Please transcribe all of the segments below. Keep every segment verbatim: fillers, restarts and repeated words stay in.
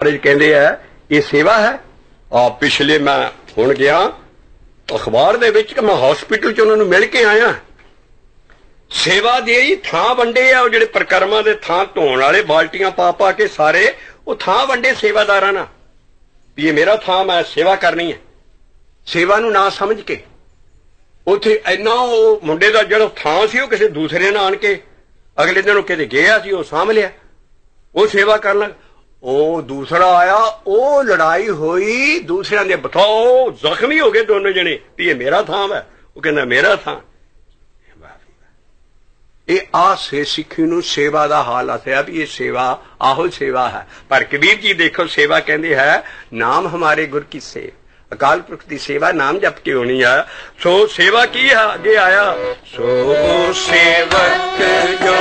कहते हैं ये सेवा है। आ पिछले मैं हुण गया अखबार दे विच मैं हॉस्पिटल च उन्होंने मिल के आया। सेवा दे ही थां वंडे आ जिहड़े परिक्रमा दे थां धोण वाले बाल्टियां पा पा के सारे वो थां वंडे सेवादारां ना भी ये मेरा थां मैं सेवा करनी है। सेवा नूं ना समझ के उत्थे इन्ना वो मुंडे दा जिहड़ा थां सी वो किसी दूसरे ने आण के अगले दिन किते गया सी वो साम लिया वो सेवा कर लग। ओ दूसरा आया ओ लड़ाई हुई दूसरे ने बताओ जख्मी हो गए दोनों जने भी ये मेरा थां है वो कहना मेरा थां। ये आ से सिक्खी नूं सेवा दा हाल आया भी ये सेवा आहो सेवा है। पर कबीर जी देखो सेवा कहते है नाम हमारे गुर की सेव अकाल पुरख की सेवा नाम जप के होनी है। सो सेवा की है आगे आया सो सेवक जो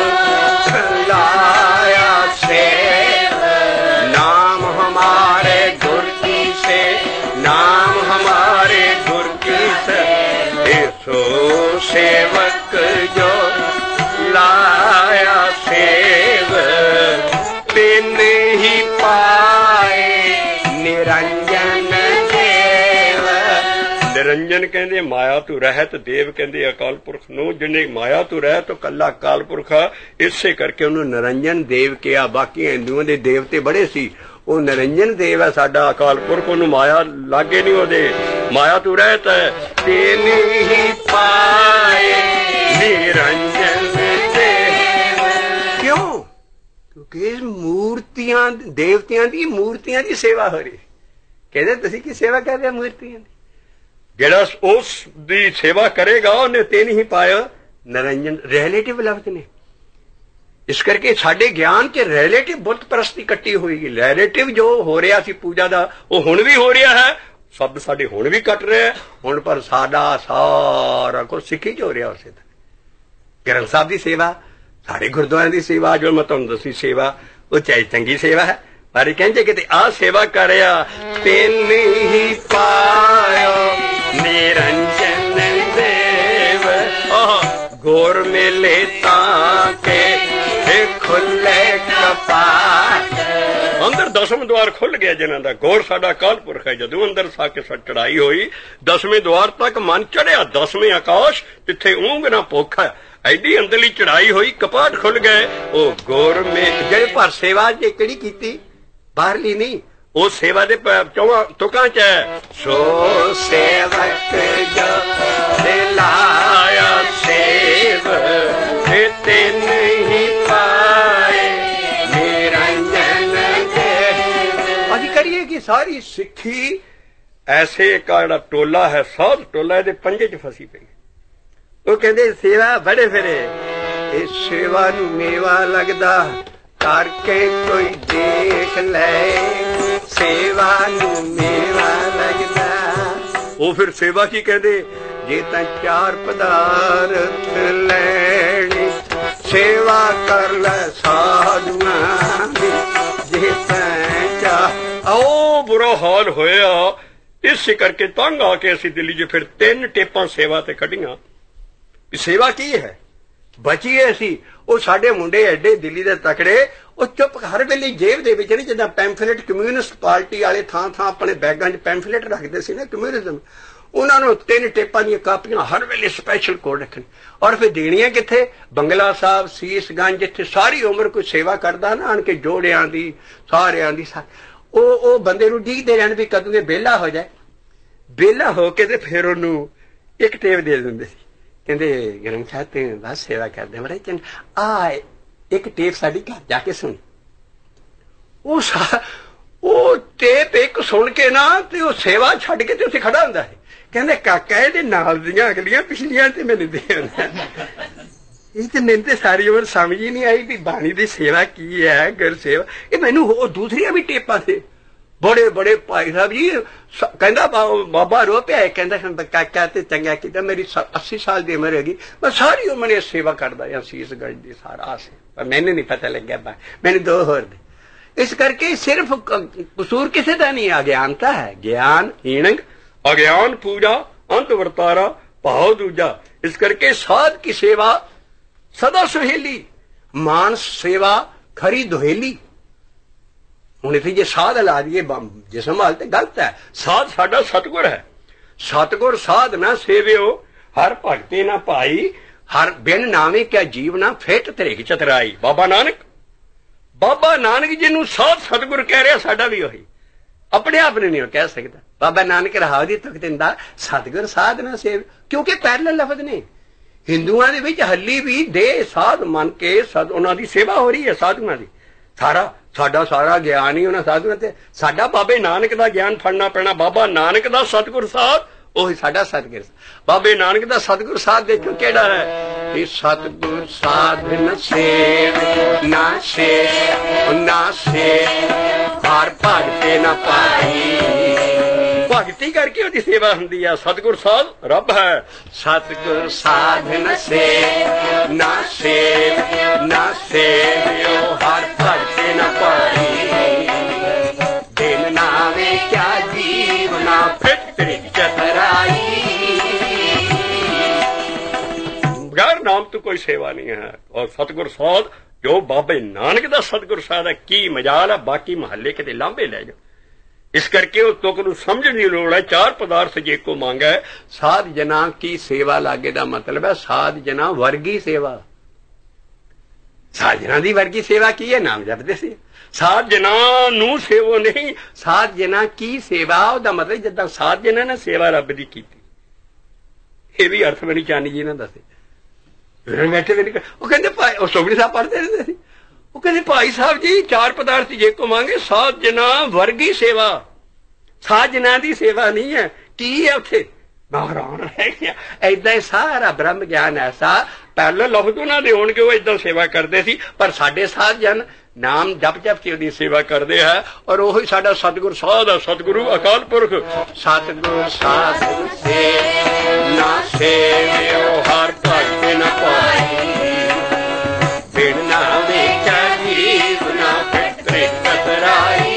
लाया सेव नाम हमारे गुर की से नाम हमारे गुर की से सो सेवक जो लाया सेव बिन ही पाए निरंजन देव। निरंजन कहते माया तू रहत देव कहते अकाल पुरख नूं जिन्हें माया तू रहत तो कला अकाल पुरख इसे करके उन्होंने निरंजन देव किया। बाकी हिंदुओं के देवते बड़े सी वो निरंजन देव है साडा अकाल पुरख उन्होंने माया लागे नहीं ओदे माया तू रहत बिन ही पाए निरंजन क्योंकि मूर्तियां देवतियां दी मूर्तियां दी सेवा हो रही। कहते तुसीं की सेवा कर रहे मूर्तियां दी जिहड़ा उस दी सेवा करेगा उन्हें ते नहीं पाया निरंजन रिलेटिव लफ्ज ने। इस करके साडे ज्ञान च रिलेटिव बुत परस्ती कट्टी हुई रिलेटिव जो हो रहा सी पूजा दा वो हुण भी हो रहा है शब्द साडे हुण भी कट रहे हैं हुण पर साडा सारा कुछ सिक्खी च हो रहा उसे ग्रंथ साहब की सेवा सारे गुरुद्वारे की सेवा जो मैं तुहानूं दसी सेवा वो चाहे चंगी सेवा है पर कहते कि आ सेवा करया तिन ही पायो निरंजन देव गोर मिले ताके खुले कपाट। अंदर दसवें द्वार खुल गया जिन्हां दा गोर साडा अकाल पुरख है। जदों अंदर साके चढ़ाई हुई दसवें द्वार तक मन चढ़िया दसवें आकाश जिथे ऊंग ना भुख है एडी अंदरली चढ़ाई हुई कपाट खुल गए। ओ गोर में जेड़े पर सेवा जे किहड़ी कीती बाहरली नहीं वो सेवा दे चौवां तुकां च है सो सेवक जो दिलाया सेव तिन ही पाए निरंजन देव। अज करिए कि सारी सिक्खी ऐसे का टोला है साध टोला दे पंजे च फसी पई। वो कहते सेवा बड़े फिरे इस सेवा नूं मेवा लगदा करके कोई देख ले सेवा नूं मेवा लगदा। वो फिर सेवा की कहते जे तां चार पदार्थ लैणी सेवा कर ले साधुआं दी जे तां चाह। ओ बुरा हाल होया इस करके तंग आके असीं दिल्ली च फिर तीन टेपां सेवा ते कढियां। सेवा की है बची है सी वो साडे मुंडे एडे दिल्ली दे तकड़े वो चुप हर वेले जेब दे विच नहीं जिद्दां पैंफलेट कम्यूनिस्ट पार्टी वाले थां थां अपने बैगां च पैंफलेट रखदे सी ना कम्यूनिज्म उन्हां नूं तीन टेपां दीयां कापियां हर वेले स्पैशल कोड रखन और फिर देणियां किथे बंगला साहब सीसगंज जिथे सारी उम्र कोई सेवा करदा ना आण के जोड़ियां दी सारियां दी ओ ओ बंदे नूं डीकदे रहण भी कदों दे बेला हो जाए बेला हो के ते फिर ओनूं एक टेप दे दिंदे सी कहते ग्रंथ साहब ते बस सेवा करते बड़े चंगा आ एक टेप साडी घर जाके सुन। वो वो टेप एक सुन के ना ते वो सेवा छड्ड के ते उत्थे खड़ा हुंदा है कहंदे काका इहदे नाल दीयां अगलियां पिछलियां ते मैनूं दे ये तो मैनूं ते सारी उम्र समझ ही नहीं आई भी बाणी दी सेवा की है गुर सेवा ये मैनूं होर दूसरियां भी टेपां से बड़े बड़े भाई साहब जी कहंदा बाबा रो पिया कहंदा काका ते चंगा कीता मेरी अस्सी साल दी उम्र हैगी मैं सारी उम्र सेवा करदा सीसगंज दी सारा से पर मैनूं नहीं पता लग्या मैनूं दो होर दे। इस करके सिर्फ कसूर किसी का नहीं अज्ञानता है ज्ञान हीणंग अज्ञान पूजा अंत वर्तारा भाव दूजा। इस करके साध की सेवा सदा सुहेली मानस सेवा खरी दुहेली ਹੁਣ ਇੱਥੇ ਜੇ ਸਾਧ ਲਾ ਦਈਏ ਜਿਸਮ ਹਾਲ ਤੇ ਗਲਤ ਹੈ। ਸਾਧ ਸਾਡਾ ਸਤਿਗੁਰ ਹੈ। ਸਤਿਗੁਰ ਸਾਧ ਨਾ ਸੇਵਿਓ ਹਰ ਭਗਤੇ ਨਾ ਭਾਈ, ਹਰ ਬਿਨ ਨਾਵੇਂ ਕਿਆ ਜੀਵਨਾ ਫਿੱਟ ਧਰਿਕ ਚਤਰਾਈ। ਬਾਬਾ ਨਾਨਕ ਬਾਬਾ ਨਾਨਕ ਜਿਹਨੂੰ ਸਾਧ ਸਤਿਗੁਰ ਕਹਿ ਰਿਹਾ, ਸਾਡਾ ਵੀ ਉਹੀ ਆਪਣੇ ਆਪ ਨੂੰ ਨਹੀਂ ਕਹਿ ਸਕਦਾ। ਬਾਬਾ ਨਾਨਕ ਰਹਾਉ ਦੀ ਤੁਕ ਦਿੰਦਾ ਸਤਿਗੁਰ ਸਾਧ ਨਾ ਸੇਵ, ਕਿਉਂਕਿ ਪੈਰਲਲ ਲਫ਼ਜ਼ ਨੇ। ਹਿੰਦੂਆਂ ਦੇ ਵਿੱਚ ਹੱਲੀ ਵੀ ਦੇਹ ਸਾਧ ਮੰਨ ਕੇ ਸਦ ਉਹਨਾਂ ਦੀ ਸੇਵਾ ਹੋ ਰਹੀ ਹੈ, ਸਾਧੂਆਂ ਦੀ। ਸਾਰਾ ਸਾਡਾ ਸਾਰਾ ਗਿਆਨ ਹੀ ਉਹਨਾਂ ਸਾਧੂਆਂ ਤੇ, ਸਾਡਾ ਬਾਬੇ ਨਾਨਕ ਦਾ ਗਿਆਨ ਫੜਨਾ ਪੈਣਾ। ਬਾਬਾ ਨਾਨਕ ਦਾ ਸਤਿਗੁਰ ਸਾਧ ਉਹੀ ਸਾਡਾ ਸਤਿਗੁਰ। ਬਾਬੇ ਨਾਨਕ ਦਾ ਸਤਿਗੁਰ ਸਾਧ ਦੇਖੋ ਕਿਹੜਾ ਹੈ, ਇਹ ਸਤਿਗੁਰ ਸਾਧ ਨ ਸੇਵ ਨਾ ਸੇਵ ਨਾ ਸੇਵ ਹਰ ਭਗਤੇ ਨਾ ਭਾਈ। ਭਗਤੀ ਕਰਕੇ ਉਹਦੀ ਸੇਵਾ ਹੁੰਦੀ ਆ। ਸਤਿਗੁਰ ਸਾਧ ਰੱਬ ਹੈ। ਸਤਿਗੁਰ ਸਾਧ ਨ ਸੇਵ ਨਾ ਸੇਵ ਨਾ ਸੇਵਿਓ ਹਰ ਭਗਤੇ ਨਾ ਭਾਈ। ਦਿਨ ਨਾਵੇਂ ਕਿਆ ਜੀਵਨਾ ਫਿੱਟ ਧਰਿਕ ਚਤਰਾਈ। ਬਗੈਰ ਨਾਮ ਤੋਂ ਕੋਈ ਸੇਵਾ ਨਹੀਂ ਹੈ। ਔਰ ਸਤਿਗੁਰ ਸਾਧ ਜੋ ਬਾਬੇ ਨਾਨਕ ਦਾ ਸਤਿਗੁਰ ਸਾਧ ਹੈ, ਕੀ ਮਜਾਲ ਹੈ। ਬਾਕੀ ਮਹੱਲੇ ਕਿਤੇ ਲਾਂਭੇ ਲੈ ਜਾਓ। ਇਸ ਕਰਕੇ ਉਹ ਤੁਕ ਨੂੰ ਸਮਝਣ ਦੀ ਲੋੜ ਹੈ। ਚਾਰ ਪਦਾਰਥ ਜੇ ਕੋ ਮੰਗੈ ਸਾਧ ਜਨਾ ਕੀ ਸੇਵਾ ਲਾਗੇ ਦਾ ਮਤਲਬ ਹੈ ਸਾਧ ਜਨਾ ਵਰਗੀ ਸੇਵਾ। ਸਾਧ ਜਨਾ ਦੀ ਵਰਗੀ ਸੇਵਾ ਕੀ ਹੈ? ਨਾਮ ਜਪਦੇ ਸੀ। ਸਾਧ ਜਨਾ ਨੂੰ ਸੇਵੋ ਨਹੀਂ, ਸਾਧ ਜਨਾ ਕੀ ਸੇਵਾ। ਉਹਦਾ ਮਤਲਬ ਜਿੱਦਾਂ ਸਾਧ ਜਨਾ ਨੇ ਸੇਵਾ ਰੱਬ ਦੀ ਕੀਤੀ। ਇਹ ਵੀ ਅਰਥ ਮੇਰੀ ਚਾਨੀ ਜੀ ਨੇ ਦੱਸੇ। ਬੈਠੇ ਵੀ ਉਹ ਕਹਿੰਦੇ ਭਾਈ, ਉਹ ਸੋਗੜੀ ਸਾਹਿਬ ਪੜ੍ਹਦੇ ਰਹਿੰਦੇ ਸੀ। ਉਹ ਕਹਿੰਦੇ ਭਾਈ ਸਾਹਿਬ ਜੀ ਚਾਰ ਪਦਾਰਥ ਜੇ ਕੋ ਮੰਗੇ ਸਾਧ ਜਨਾ ਵਰਗੀ ਸੇਵਾ। ਸਾਧ ਜਨਾ ਦੀ ਸੇਵਾ ਨਹੀਂ ਹੈ। ਕੀ ਹੈ ਉੱਥੇ? ਮੈਂ ਹੈਰਾਨ ਰਹਿ ਗਿਆ। ਏਦਾਂ ਹੀ ਸਾਰਾ ਬ੍ਰਹਮ ਗਿਆਨ ਐਸਾ ਪਹਿਲਾਂ ਲਫ਼ਜ਼ ਉਹਨਾਂ ਦੇ ਹੋਣਗੇ, ਉਹ ਏਦਾਂ ਸੇਵਾ ਕਰਦੇ ਸੀ। ਪਰ ਸਾਡੇ ਸਾਧ ਜਨ ਨਾਮ ਜਪ ਜਪ ਕੇ ਉਹਦੀ ਸੇਵਾ ਕਰਦੇ ਹੈ। ਔਰ ਉਹੀ ਸਾਡਾ ਸਤਿਗੁਰ ਸਾਧ ਹੈ। ਸਤਿਗੁਰੂ ਅਕਾਲ ਪੁਰਖ। ਸਤਿਗੁਰ ਸਾਧ ਸੇਵ ਨਾ ਸੇਵਿਓ ਹਰ ਭਗਤੇ ਨਾ ਭਾਈ। ਬਿਨ ਨਾਵੇਂ ਕਿਆ ਜੀਵਨਾ ਫਿੱਟ ਧਰਿਕ ਚਤਰਾਈ।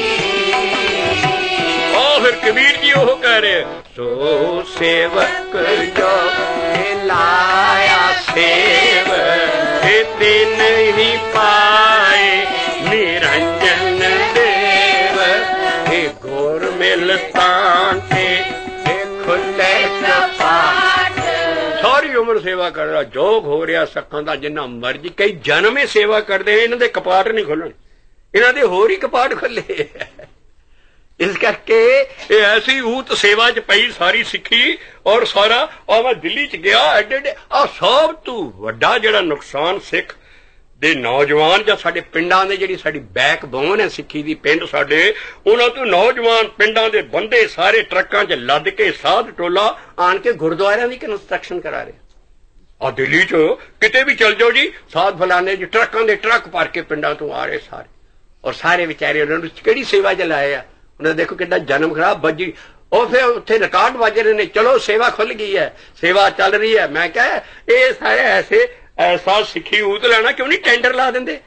ਉਹ ਫਿਰ ਕਬੀਰ ਜੀ ਉਹ ਕਹਿ ਰਹੇ, ਸੋ ਸੇਵਕ ਜੋ ਲਾਇਆ ਸੇਵ ਇਹ ਦਿਨ ਹੀ ਪਾਏ ਨਿਰੰਜਨ ਦੇਵ। ਇਹ ਗੁਰ ਮਿਲ ਤਾਂ ਕੇ ਇਹ ਖੁੱਲੇ ਕਪਾਟ। ਸਾਰੀ ਉਮਰ ਸੇਵਾ ਕਰ ਰਿਹਾ, ਜੋਗ ਹੋ ਰਿਹਾ ਸੱਖਾਂ ਦਾ ਜਿੰਨਾ ਮਰਜੀ। ਕਈ ਜਨਮ ਹੀ ਸੇਵਾ ਕਰਦੇ, ਇਹਨਾਂ ਦੇ ਕਪਾਟ ਨਹੀਂ ਖੁੱਲਣ, ਇਹਨਾਂ ਦੇ ਹੋਰ ਹੀ ਕਪਾਟ ਖੁੱਲੇ। ਇਸ ਕਰਕੇ ਇਹ ਐਸੀ ਊਤ ਸੇਵਾ ਚ ਪਈ ਸਾਰੀ ਸਿੱਖੀ। ਔਰ ਸਾਰਾ ਆ ਮੈਂ ਦਿੱਲੀ ਚ ਗਿਆ, ਐਡੇ ਐਡੇ ਆ ਸਭ ਤੋਂ ਵੱਡਾ ਜਿਹੜਾ ਨੁਕਸਾਨ ਸਿੱਖ ਦੇ ਨੌਜਵਾਨ ਜਾਂ ਸਾਡੇ ਪਿੰਡਾਂ ਦੇ, ਜਿਹੜੀ ਸਾਡੀ ਬੈਕ ਬੋਨ ਹੈ ਸਿੱਖੀ ਦੀ, ਪਿੰਡ ਸਾਡੇ, ਉਹਨਾਂ ਤੋਂ ਨੌਜਵਾਨ ਪਿੰਡਾਂ ਦੇ ਬੰਦੇ ਸਾਰੇ ਟਰੱਕਾਂ 'ਚ ਲੱਦ ਕੇ ਸਾਧ ਟੋਲਾ ਆਣ ਕੇ ਗੁਰਦੁਆਰਿਆਂ ਦੀ ਕੰਸਟਰਕਸ਼ਨ ਕਰਾ ਰਹੇ। ਆ ਦਿੱਲੀ 'ਚ ਕਿਤੇ ਵੀ ਚਲ ਜਾਓ ਜੀ, ਸਾਧ ਫਲਾਣੇ ਜੀ ਟਰੱਕਾਂ ਦੇ ਟਰੱਕ ਭਰ ਕੇ ਪਿੰਡਾਂ ਤੋਂ ਆ ਰਹੇ ਸਾਰੇ। ਔਰ ਸਾਰੇ ਵਿਚਾਰੇ ਉਹਨਾਂ ਨੂੰ ਕਿਹੜੀ ਸੇਵਾ 'ਚ ਲਾਏ ਆ। ਉਹਨਾਂ ਦੇਖੋ ਕਿੱਡਾ ਜਨਮ ਖਰਾਬ ਵੱਜੀ। ਉਹ ਫਿਰ ਉੱਥੇ ਰਿਕਾਰਡ ਵੱਜ ਰਹੇ ਨੇ, ਚਲੋ ਸੇਵਾ ਖੁੱਲ ਗਈ ਹੈ, ਸੇਵਾ ਚੱਲ ਰਹੀ ਹੈ। ਮੈਂ ਕਿਹਾ ਇਹ ਸਾਰੇ ਐਸੇ ਐਸਾ ਸਿੱਖੀ ਊਤ ਲੈਣਾ ਕਿਉਂ ਨਹੀਂ ਟੈਂਡਰ ਲਾ ਦਿੰਦੇ?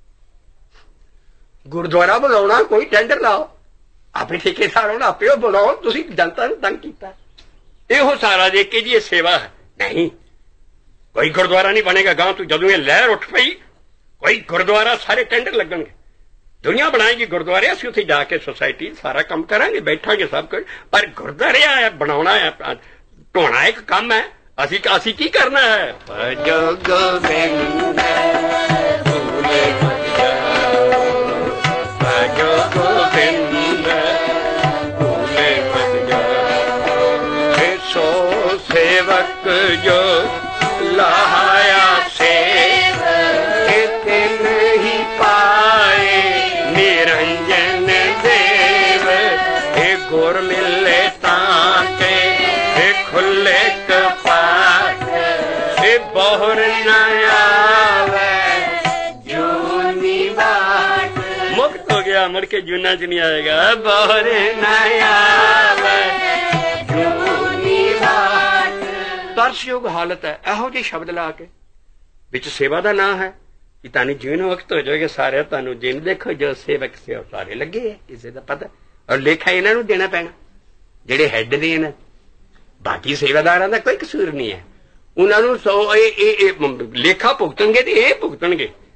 ਗੁਰਦੁਆਰਾ ਬੁਲਾਉਣਾ ਕੋਈ ਟੈਂਡਰ ਲਾਓ, ਆਪੇ ਠੇਕੇਦਾਰ ਹੋਣਾ ਆਪੇ ਉਹ ਬੁਲਾਓ। ਤੁਸੀਂ ਜਨਤਾ ਨੂੰ ਤੰਗ ਕੀਤਾ। ਇਹੋ ਸਾਰਾ ਦੇਖ ਕੇ ਜੀ ਇਹ ਸੇਵਾ ਹੈ ਨਹੀਂ। ਕੋਈ ਗੁਰਦੁਆਰਾ ਨਹੀਂ ਬਣੇਗਾ ਗਾਂ ਤੋਂ। ਜਦੋਂ ਇਹ ਲਹਿਰ ਉੱਠ ਪਈ ਕੋਈ ਗੁਰਦੁਆਰਾ ਸਾਰੇ ਟੈਂਡਰ ਲੱਗਣਗੇ, ਦੁਨੀਆ ਬਣਾਏਗੀ ਗੁਰਦੁਆਰੇ। ਅਸੀਂ ਉੱਥੇ ਜਾ ਕੇ ਸੁਸਾਇਟੀ ਸਾਰਾ ਕੰਮ ਕਰਾਂਗੇ, ਬੈਠਾਂਗੇ ਸਭ ਕੁਝ। ਪਰ ਗੁਰਦੁਆਰੇ ਬਣਾਉਣਾ ਹੈ, ਢੋਣਾ ਇੱਕ ਕੰਮ ਹੈ। ਅਸੀਂ ਅਸੀਂ ਕੀ ਕਰਨਾ ਹੈ? ਭਜੋ ਗੋਬਿੰਦ ਭੂਲੇ ਮਤ ਜਾਓ, ਭਜੋ ਗੋਬਿੰਦ ਭੂਲੇ ਮਤ ਜਾਓ। ਸੋ ਸੇਵਕ ਜੋ ਲਾਇਆ ਸੇਵ ਇਹ ਤਿਨ ਹੀ ਪਾਏ ਨਿਰੰਜਨ ਦੇਵ। ਇਹ ਗੁਰ ਮਿਲੇ ਤਾਂ ਕੇ ਇਹ ਖੁੱਲੇ ਬਹੁਰ ਨਾ ਆਵੇ ਜੂਨੀ ਬਾਟ। ਮੁਕਤ ਹੋ ਗਿਆ, ਮੁੜ ਕੇ ਜੂਨਾ ਚ ਨਹੀਂ ਆਏਗਾ। ਬਹੁਰ ਨਾ ਆਵੇ ਜੂਨੀ ਬਾਟ। ਤਰਸਯੋਗ ਹਾਲਤ ਹੈ। ਇਹੋ ਜਿਹੇ ਸ਼ਬਦ ਲਾ ਕੇ ਵਿੱਚ ਸੇਵਾ ਦਾ ਨਾਂ ਹੈ ਕਿ ਤੁਹਾਨੂੰ ਜੀਵਨ ਵਕਤ ਹੋ ਜਾਏਗਾ ਸਾਰੇ। ਤੁਹਾਨੂੰ ਜਿਨ ਦੇਖੋ ਜੋ ਸੇਵਕ ਸੇਵ ਸਾਰੇ ਲੱਗੇ ਹੈ, ਕਿਸੇ ਦਾ ਪਤਾ। ਔਰ ਲੇਖਾ ਇਹਨਾਂ ਨੂੰ ਦੇਣਾ ਪੈਣਾ ਜਿਹੜੇ ਹੈੱਡ ਦੇ ਨੇ। ਬਾਕੀ ਸੇਵਾਦਾਰਾਂ ਦਾ ਕੋਈ ਕਸੂਰ ਨਹੀਂ ਹੈ। ਉਹਨਾਂ ਨੂੰ ਸੋ ਇਹ ਲੇਖਾ ਭੁਗਤਣਗੇ ਤੇ ਇਹ ਭੁਗਤਣਗੇ।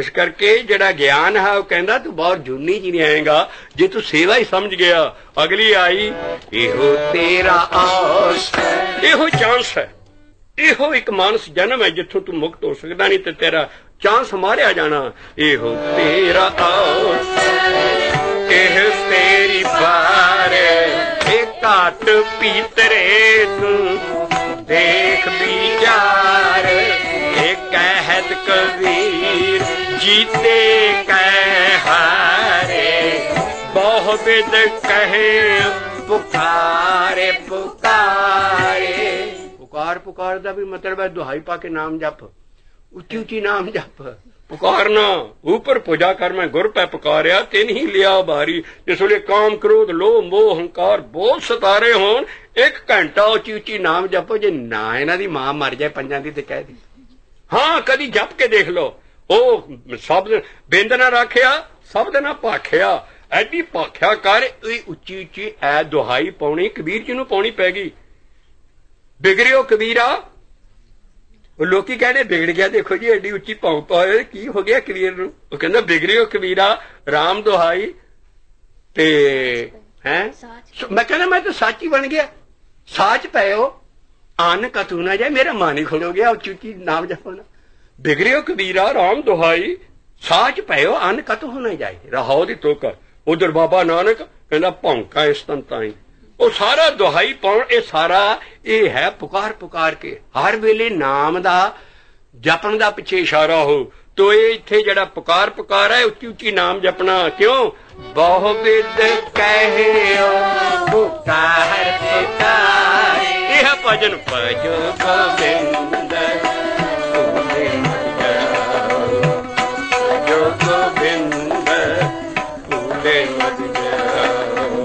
इस करके जिहड़ा ज्ञान है वह कहता तू बहुत जूनी च नहीं आएगा जे तू सेवा ही समझ गया। अगली आई इहो तेरा आस इहो चांस है, इहो एक मानस जन्म है जिथों तू मुक्त हो सकता नहीं तो तेरा चांस मारिया जाना। इहो तेरा आस एह तेरी बार ए घाट पीतरे तू देख विचार ए कहत कबीर जीते कह हारे बहु विद कहे पुकारे पुकारे। पुकार पुकार दा भी मतलब है दुहाई पा के नाम जप, उच्ची उच्ची नाम जप, पुकारना ऊपर पूजा कर मैं गुर पै पुकारिया तेन ही लिया बारी। जिस वे काम क्रोध लोभ मोह हंकार बहुत सतारे होन एक घंटा उच्ची उच्ची नाम जपो, जे ना इन्हां दी मां मर जाए पंजां दी ते कह दी। हाँ कदी जप के देख लो, ओ शब्द बिंद ना रखिया शब्द ना भाखिया, एडी भाख्या कर उच्ची उच्ची ऐ दुहाई पाउणी कबीर जी नूं पाउणी पै गई। बिगड़ियो कबीरा लोकी कहने बिगड़ गया, देखो जी एडी उच्ची पाऊ पाए की हो गया कबीर नूं। वो कहंदा बिगड़ियो कबीरा राम दुहाई ते हैं मैं कहना मैं तो सच ही बन गया, साच पैओ आन कतू ना जाए मेरा मन ही खड़ो गया उच्ची उच्ची नाम जपना। बिगड़ियो कबीरा राम दुहाई साच पैओ अन कत हो ना जाए रहाओ दी तोकर। उधर बाबा नानक कहंदा भौंका इस तन ताई। वो सारा दुहाई पाउण ये सारा ये है पुकार पुकार के हर वेले नाम दा जपन दा पिछे इशारा हो। तो ये इत्थे जड़ा पुकार पुकार है उच्ची उच्ची नाम जपना क्यों बहु विद कहे पुकार पुकार। यह भजन भजो गोविंद जो गोविंद फूले मद जाओ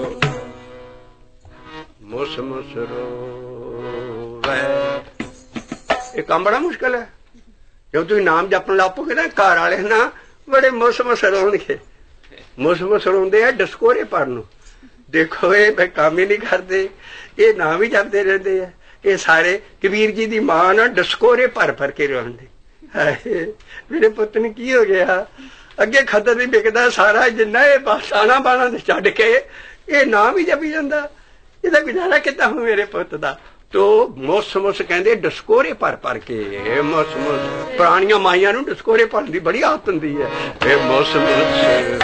मुस मुस रोवे। ये काम बड़ा मुश्किल है। जब तुम नाम जपन लापोगे ना घर वाले ना बड़े मुस मुस रोणगे, मुस मुस रोंदे है डस्कोरे भरन। देखो ये काम ही नहीं करते, ये नाम ही जपते रहते है। ये सारे कबीर जी की मां ना डस्कोरे भर भर के रोंदे मेरे पुत ने की हो गया अगे खतर नहीं बिकता सारा जिन्ना ये साना बाना छड्ड के ये नाम ही जपी जांदा, इहदा गुजारा कितना हो मेरे पुत दा। तो मुस मुस कहंदे डस्कोरे भर भर के मुस मुस पुरानियां माइयां नूं डस्कोरे भरन दी बड़ी आदत हुंदी है। ए मुस मुस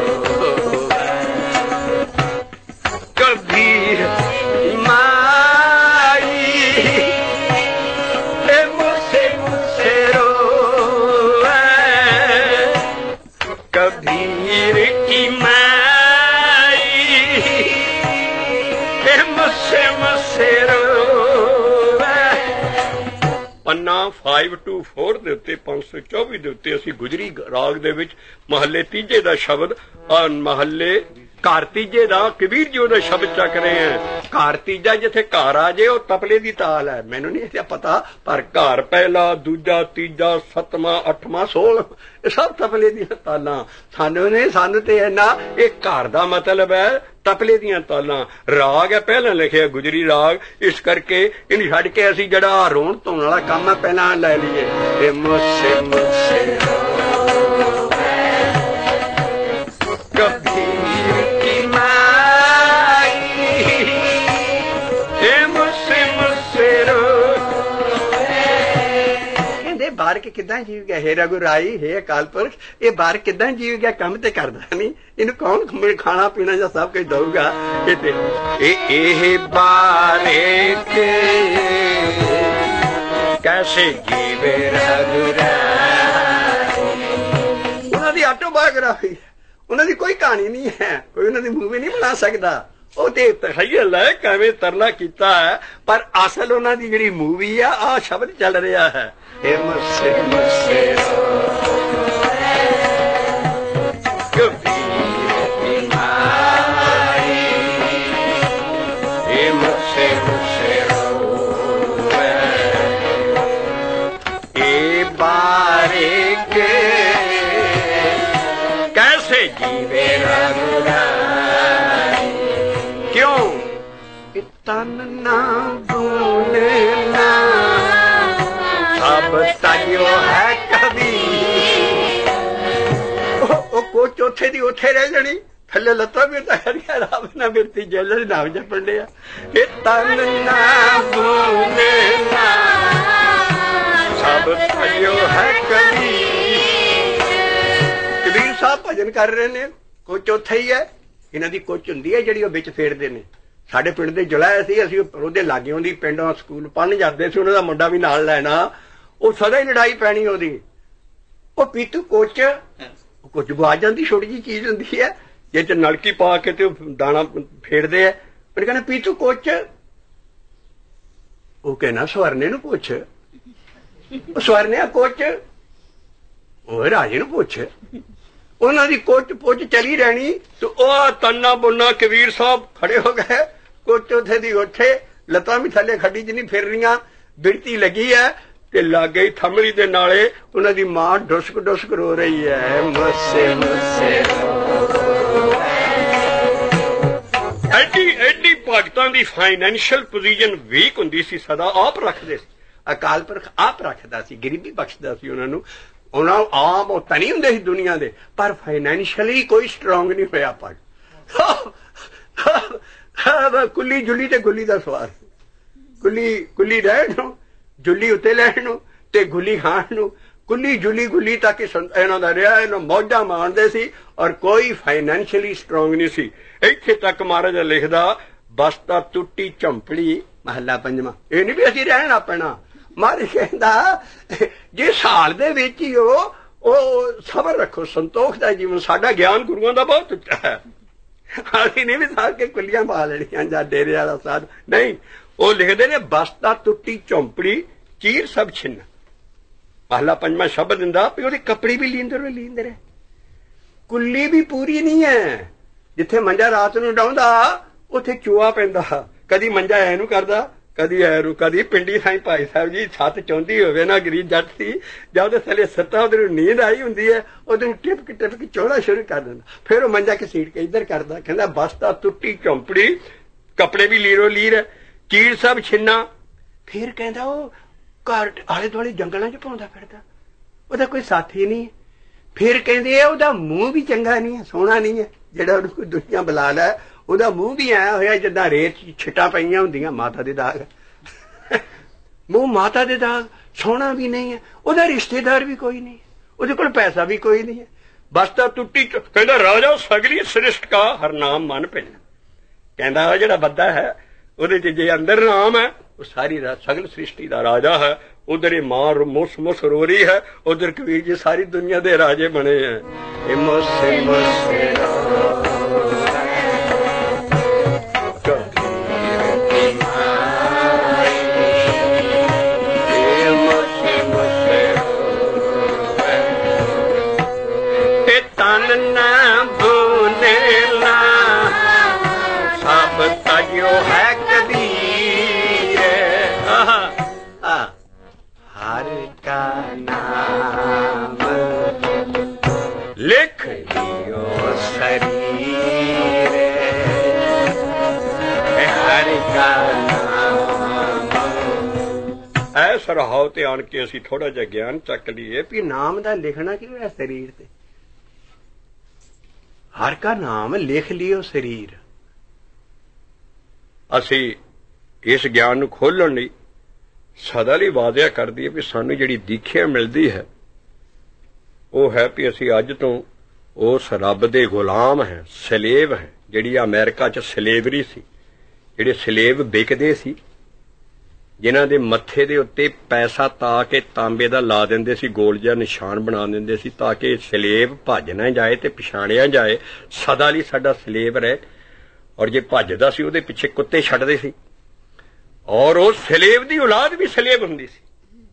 कबीर माई ए मुसे मुसे रोवे कबीर की माई ए मुसे मुसे रोवे। पन्ना फाइव टू फोर दे उत्ते पांच सौ चौबी दे उत्ते असीं गुजरी राग दे विच महल्ले तीजे दा शब्द महल्ले घर तीजे दा कबीर जी ओहदा शब्द चक रहे हैं। घर तीजा जिथे घर आ जाए तपले की ताल है, मैनू नहीं पता पर घर पहला दूजा तीजा सतवां अठवां सोलह सब तपले दियां तालां सानू ने सानू ते इन्ना एक घर दा मतलब है तपले दियां तालां। राग है पहला लिखिया गुजरी राग, इस करके इन छड्ड के असीं जड़ा रोण धोण वाला काम है पहला लै लईए। ए मुसे मुसे कबीर की माई ए मुसे मुसे रोवे। कहंदे बाहर के किदां जीव गया हे रघुराई हे अकाल पुरख ये बाहर किदां जीव गया काम ते करदा नहीं, इन्हूं कौन खाना पीना या सब कुछ दऊगा। ए बारे के कैसे जीवे रघुराई। उन्हां दी ऑटोबायोग्राफी उन्हां दी कोई कहानी नहीं है, कोई उन्हां दी मूवी नहीं बना सकता। वो तो तखयल है किवें तरला कीता है पर असल उन्हां दी जिहड़ी मूवी आ आ शब्द चल रहा है। ए मुसे मुसे कबीर की माई ए मुसे मुसे रोवे ए बारे के कैसे जीवे रघुराई। क्यों तन ना बोलना सब तजो है कबीर ਉੱਥੇ ਦੀ ਉੱਥੇ ਰਹਿ ਜਾਣੀ, ਥੱਲੇ ਲੱਤਾਂ ਵੀ ਉਤਾਰੀਆਂ, ਰੱਬ ਨਾ ਬਿਰਤੀ ਜੈਲਰ ਨਾਮ ਜਪਣ ਡਿਆ। ਇਹ ਤਨ ਨਾ ਬੂਨੇ ਨਾ ਸਭ ਭਜੋ ਹੈ ਕਬੀਰ। ਕਬੀਰ ਸਾਹਿਬ ਭਜਨ ਕਰ ਰਹੇ ਨੇ, ਕੁਛ ਉੱਥੇ ਹੀ ਹੈ। ਇਹਨਾਂ ਦੀ ਕੁਛ ਹੁੰਦੀ ਹੈ ਜਿਹੜੀ ਉਹ ਵਿੱਚ ਫੇਰਦੇ ਨੇ। ਸਾਡੇ ਪਿੰਡ ਦੇ ਜੁਲਾਇਆ ਸੀ, ਅਸੀਂ ਉਹਦੇ ਲਾਗੇ ਉਹਦੀ ਪਿੰਡੋਂ ਸਕੂਲ ਪੜ੍ਹਨ ਜਾਂਦੇ ਸੀ, ਉਹਨਾਂ ਦਾ ਮੁੰਡਾ ਵੀ ਨਾਲ ਲੈਣਾ। ਉਹ ਸਦਾ ਹੀ ਲੜਾਈ ਪੈਣੀ ਉਹਦੀ। ਉਹ ਪੀਤੂ ਕੁਛ ਕੁਝ ਗਵਾ ਜਾਂਦੀ, ਛੋਟੀ ਜਿਹੀ ਚੀਜ਼ ਹੁੰਦੀ ਹੈ ਜੇ ਚ ਨਲਕੀ ਪਾ ਕੇ ਤੇ ਦਾਣਾ ਫੇਰਦੇ ਆ। ਉਹਨੇ ਕਹਿੰਦਾ ਪੀਤੂ ਕੁਛ। ਉਹ ਕਹਿਣਾ ਸਵਰਨੇ ਨੂੰ ਪੁੱਛ। ਸਵਰਨਿਆ ਕੁਛ, ਉਹ ਰਾਜੇ ਨੂੰ ਪੁੱਛ। ਉਹਨਾਂ ਦੀ ਕੁੱਚ ਪੁੱਛ ਚਲੀ ਰਹਿਣੀ ਤੇ ਉਹ ਤੰਨਾ ਬੁੰਨਾ ਕਬੀਰ ਸਾਹਿਬ ਖੜੇ ਹੋ ਗਏ। ਕੁੱਚ ਉੱਥੇ ਦੀ ਉੱਥੇ, ਲੱਤਾਂ ਵੀ ਥੱਲੇ ਖੱਡੀ ਚ ਨਹੀਂ ਫਿਰ ਰਹੀਆਂ, ਬਿਰਤੀ ਲੱਗੀ ਹੈ ਤੇ ਲਾਗੇ ਥੰਮੜੀ ਦੇ ਨਾਲੇ ਉਹਨਾਂ ਦੀ ਮਾਂ ਡੁਸਕ ਡੁਸਕ ਰੋ ਰਹੀ ਹੈ। ਮੱਸੇ ਮੱਸੇ ਐਡੀ ਐਡੀ ਭਗਤਾਂ ਦੀ ਫਾਈਨੈਂਸ਼ੀਅਲ ਪੋਜੀਸ਼ਨ ਵੀਕ ਹੁੰਦੀ ਸੀ, ਸਦਾ ਆਪ ਰੱਖਦੇ ਸੀ। ਅਕਾਲ ਪੁਰਖ ਆਪ ਰੱਖਦਾ ਸੀ, ਗਰੀਬੀ ਬਖਸ਼ਦਾ ਸੀ ਉਹਨਾਂ ਨੂੰ। ਉਹਨਾਂ ਨੂੰ ਆਮ ਉਹ ਤਾਂ ਨਹੀਂ ਹੁੰਦੇ ਸੀ ਦੁਨੀਆ ਦੇ, ਪਰ ਫਾਈਨੈਂਸ਼ੀਅਲੀ ਕੋਈ ਸਟਰੋਂਗ ਨਹੀਂ ਹੋਇਆ। ਪਰ ਕੁੱਲੀ ਜੁੱਲੀ ਤੇ ਗੁੱਲੀ ਦਾ ਸਵਾਲ, ਕੁੱਲੀ ਕੁੱਲੀ ਰਹਿਣ ਨੂੰ, ਜੁੱਲੀ ਉੱਤੇ ਲੈਣ ਨੂੰ ਤੇ ਗੁੱਲੀ ਖਾਣ ਨੂੰ। ਕੁੱਲੀ ਜੁੱਲੀ ਗੁੱਲੀ ਤੱਕ ਇਹਨਾਂ ਦਾ ਰਿਹਾ, ਇਹਨਾਂ ਮੌਜਾਂ ਮਾਣਦੇ ਸੀ ਔਰ ਕੋਈ ਫਾਈਨੈਂਸ਼ੀਅਲੀ ਸਟਰੋਂਗ ਨਹੀਂ ਸੀ। ਇੱਥੇ ਤੱਕ ਮਹਾਰਾਜ ਲਿਖਦਾ, ਬਸਤਾ ਟੁੱਟੀ ਝੰਪੜੀ ਮਹੱਲਾ ਪੰਜਵਾਂ। ਇਹ ਨਹੀਂ ਵੀ ਅਸੀਂ ਰਹਿਣ ਆਪਣਾ। ਮਹਾਰਾਜ ਕਹਿੰਦਾ ਜੇ ਸਾਲ ਦੇ ਵਿੱਚ ਹੀ ਉਹ ਉਹ ਸਬਰ ਰੱਖੋ, ਸੰਤੋਖ ਦਾ ਜੀਵਨ। ਸਾਡਾ ਗਿਆਨ ਗੁਰੂਆਂ ਦਾ ਬਹੁਤ ਉੱਚਾ ਹੈ। ਅਸੀਂ ਨਹੀਂ ਵੀ ਸਾਰ ਕੇ ਕੁੱਲੀਆਂ ਪਾ ਲੈਣੀਆਂ ਜਾਂ ਡੇਰੇ ਵਾਲਾ ਸਾਧ ਨਹੀਂ। ਉਹ ਲਿਖਦੇ ਨੇ, ਬਸਤਾ ਟੁੱਟੀ ਝੌਂਪੜੀ ਚੀਰ ਸਭ ਛਿੰਨ। ਮਹਲਾ ਪੰਜਵਾਂ ਸ਼ਬਦ ਦਿੰਦਾ ਵੀ ਉਹਦੇ ਕੱਪੜੇ ਵੀ ਲੀਂਦਰ ਲੀਂਦਰ ਹੈ, ਕੁੱਲੀ ਵੀ ਪੂਰੀ ਨਹੀਂ ਹੈ। ਜਿੱਥੇ ਮੰਜਾ ਰਾਤ ਨੂੰ ਡਾਉਂਦਾ ਉੱਥੇ ਚੂਆ ਪੈਂਦਾ। ਕਦੀ ਮੰਜਾ ਐ ਨੂੰ ਕਰਦਾ, ਕਦੀ ਐ ਨੂੰ, ਕਦੀ ਪਿੰਡੀ ਸਾਈ ਭਾਈ ਸਾਹਿਬ ਜੀ ਛੱਤ ਚਾਹੁੰਦੀ ਹੋਵੇ ਨਾ, ਗਰੀਬ ਜੱਟ ਸੀ, ਜਾਂ ਉਹਦੇ ਥੱਲੇ ਸੱਤਾ ਉਹਦੇ ਨੂੰ ਨੀਂਦ ਆਈ ਹੁੰਦੀ ਹੈ, ਉਹਦੇ ਨੂੰ ਟਿਪਕ ਟਿਪਕ ਚੋਣਾ ਸ਼ੁਰੂ ਕਰ ਦਿੰਦਾ। ਫਿਰ ਉਹ ਮੰਜਾ ਘਸੀਟ ਕੇ ਇੱਧਰ ਕਰਦਾ, ਕਹਿੰਦਾ ਬਸਤਾ ਟੁੱਟੀ ਝੌਂਪੜੀ, ਕੱਪੜੇ ਵੀ ਲੀਰੋ ਲੀਰ, ਚੀਰ ਸਭ ਛਿੰਨਾ। ਫਿਰ ਕਹਿੰਦਾ ਉਹ ਘਰ ਆਲੇ ਦੁਆਲੇ ਜੰਗਲਾਂ ਚ ਪਾਉਂਦਾ ਫਿਰਦਾ, ਉਹਦਾ ਕੋਈ ਸਾਥੀ ਨਹੀਂ। ਫਿਰ ਕਹਿੰਦੇ ਆ ਉਹਦਾ ਮੂੰਹ ਵੀ ਚੰਗਾ ਨਹੀਂ ਹੈ, ਸੋਹਣਾ ਨਹੀਂ ਹੈ, ਜਿਹੜਾ ਉਹਨੂੰ ਕੋਈ ਦੁਨੀਆ ਬੁਲਾ ਲੈ। ਉਹਦਾ ਮੂੰਹ ਵੀ ਆਇਆ ਹੋਇਆ ਜਿੱਦਾਂ ਰੇਤ ਛਿੱਟਾਂ ਪਈਆਂ ਹੁੰਦੀਆਂ, ਮਾਤਾ ਦੇ ਦਾਗ, ਮੂੰਹ ਮਾਤਾ ਦੇ ਦਾਗ, ਸੋਹਣਾ ਵੀ ਨਹੀਂ ਹੈ। ਉਹਦਾ ਰਿਸ਼ਤੇਦਾਰ ਵੀ ਕੋਈ ਨਹੀਂ, ਉਹਦੇ ਕੋਲ ਪੈਸਾ ਵੀ ਕੋਈ ਨਹੀਂ ਹੈ। ਬਸਤਾ ਟੁੱਟੀ, ਕਹਿੰਦਾ ਰਾਜਾ ਸਗਲੀ ਸ੍ਰਿਸ਼ਟ ਕਾ ਹਰ ਨਾਮ ਮਨ ਭਿੰਨ। ਕਹਿੰਦਾ ਉਹ ਜਿਹੜਾ ਬੰਦਾ ਹੈ ਉਹਦੇ ਚ ਜੇ ਅੰਦਰ ਨਾਮ ਹੈ, ਉਹ ਸਾਰੀ ਸਗਲ ਸ੍ਰਿਸ਼ਟੀ ਦਾ ਰਾਜਾ ਹੈ। ਉਧਰ ਇਹ ਮਾਂ ਮੁਸ ਮੁਸ ਰੋ ਰਹੀ ਹੈ, ਉਧਰ ਕਬੀਰ ਜੀ ਸਾਰੀ ਦੁਨੀਆ ਦੇ ਰਾਜੇ ਬਣੇ ਹੈ। ਇਹ ਮੁਸੇ ਮੁਸੇ ਹੈ ਕਬੀਰ। ਹਰ ਕਾ ਨਾਮ ਲਿਖ ਲਿਓ ਸਰੀਰ, ਹਰ ਕਾ ਨਾਮ। ਐ ਸਰਹਾਉ ਤੇ ਆਣ ਕੇ ਅਸੀਂ ਥੋੜਾ ਜਿਹਾ ਗਿਆਨ ਚੱਕ ਲਈਏ ਵੀ ਨਾਮ ਦਾ ਲਿਖਣਾ ਕਿਉਂ ਹੈ ਸਰੀਰ ਤੇ। ਹਰ ਕਾ ਨਾਮ ਲਿਖ ਲਿਓ ਸਰੀਰ। ਅਸੀਂ ਇਸ ਗਿਆਨ ਨੂੰ ਖੋਲ੍ਹਣ ਲਈ ਸਦਾ ਲਈ ਵਾਅਦਾ ਕਰਦੀ ਹੈ ਵੀ ਸਾਨੂੰ ਜਿਹੜੀ ਦੀਖਿਆ ਮਿਲਦੀ ਹੈ ਉਹ ਹੈ ਵੀ ਅਸੀਂ ਅੱਜ ਤੋਂ ਉਸ ਰੱਬ ਦੇ ਗੁਲਾਮ ਹੈ, ਸਲੇਵ ਹੈ। ਜਿਹੜੀ ਅਮਰੀਕਾ 'ਚ ਸਲੇਵਰੀ ਸੀ, ਜਿਹੜੇ ਸਲੇਵ ਵਿਕਦੇ ਸੀ, ਜਿਨ੍ਹਾਂ ਦੇ ਮੱਥੇ ਦੇ ਉੱਤੇ ਪੈਸਾ ਤਾ ਕੇ ਤਾਂਬੇ ਦਾ ਲਾ ਦਿੰਦੇ ਸੀ, ਗੋਲ ਜਿਹਾ ਨਿਸ਼ਾਨ ਬਣਾ ਦਿੰਦੇ ਸੀ ਤਾਂ ਕਿ ਸਲੇਵ ਭੱਜ ਨਾ ਜਾਏ ਤੇ ਪਛਾਣਿਆ ਜਾਏ, ਸਦਾ ਲਈ ਸਾਡਾ ਸਲੇਵ ਰਹੇ। ਔਰ ਜੇ ਭੱਜਦਾ ਸੀ ਉਹਦੇ ਪਿੱਛੇ ਕੁੱਤੇ ਛੱਡਦੇ ਸੀ। ਔਰ ਉਹ ਸਲੇਵ ਦੀ ਔਲਾਦ ਵੀ ਸਲੇਵ ਹੁੰਦੀ ਸੀ,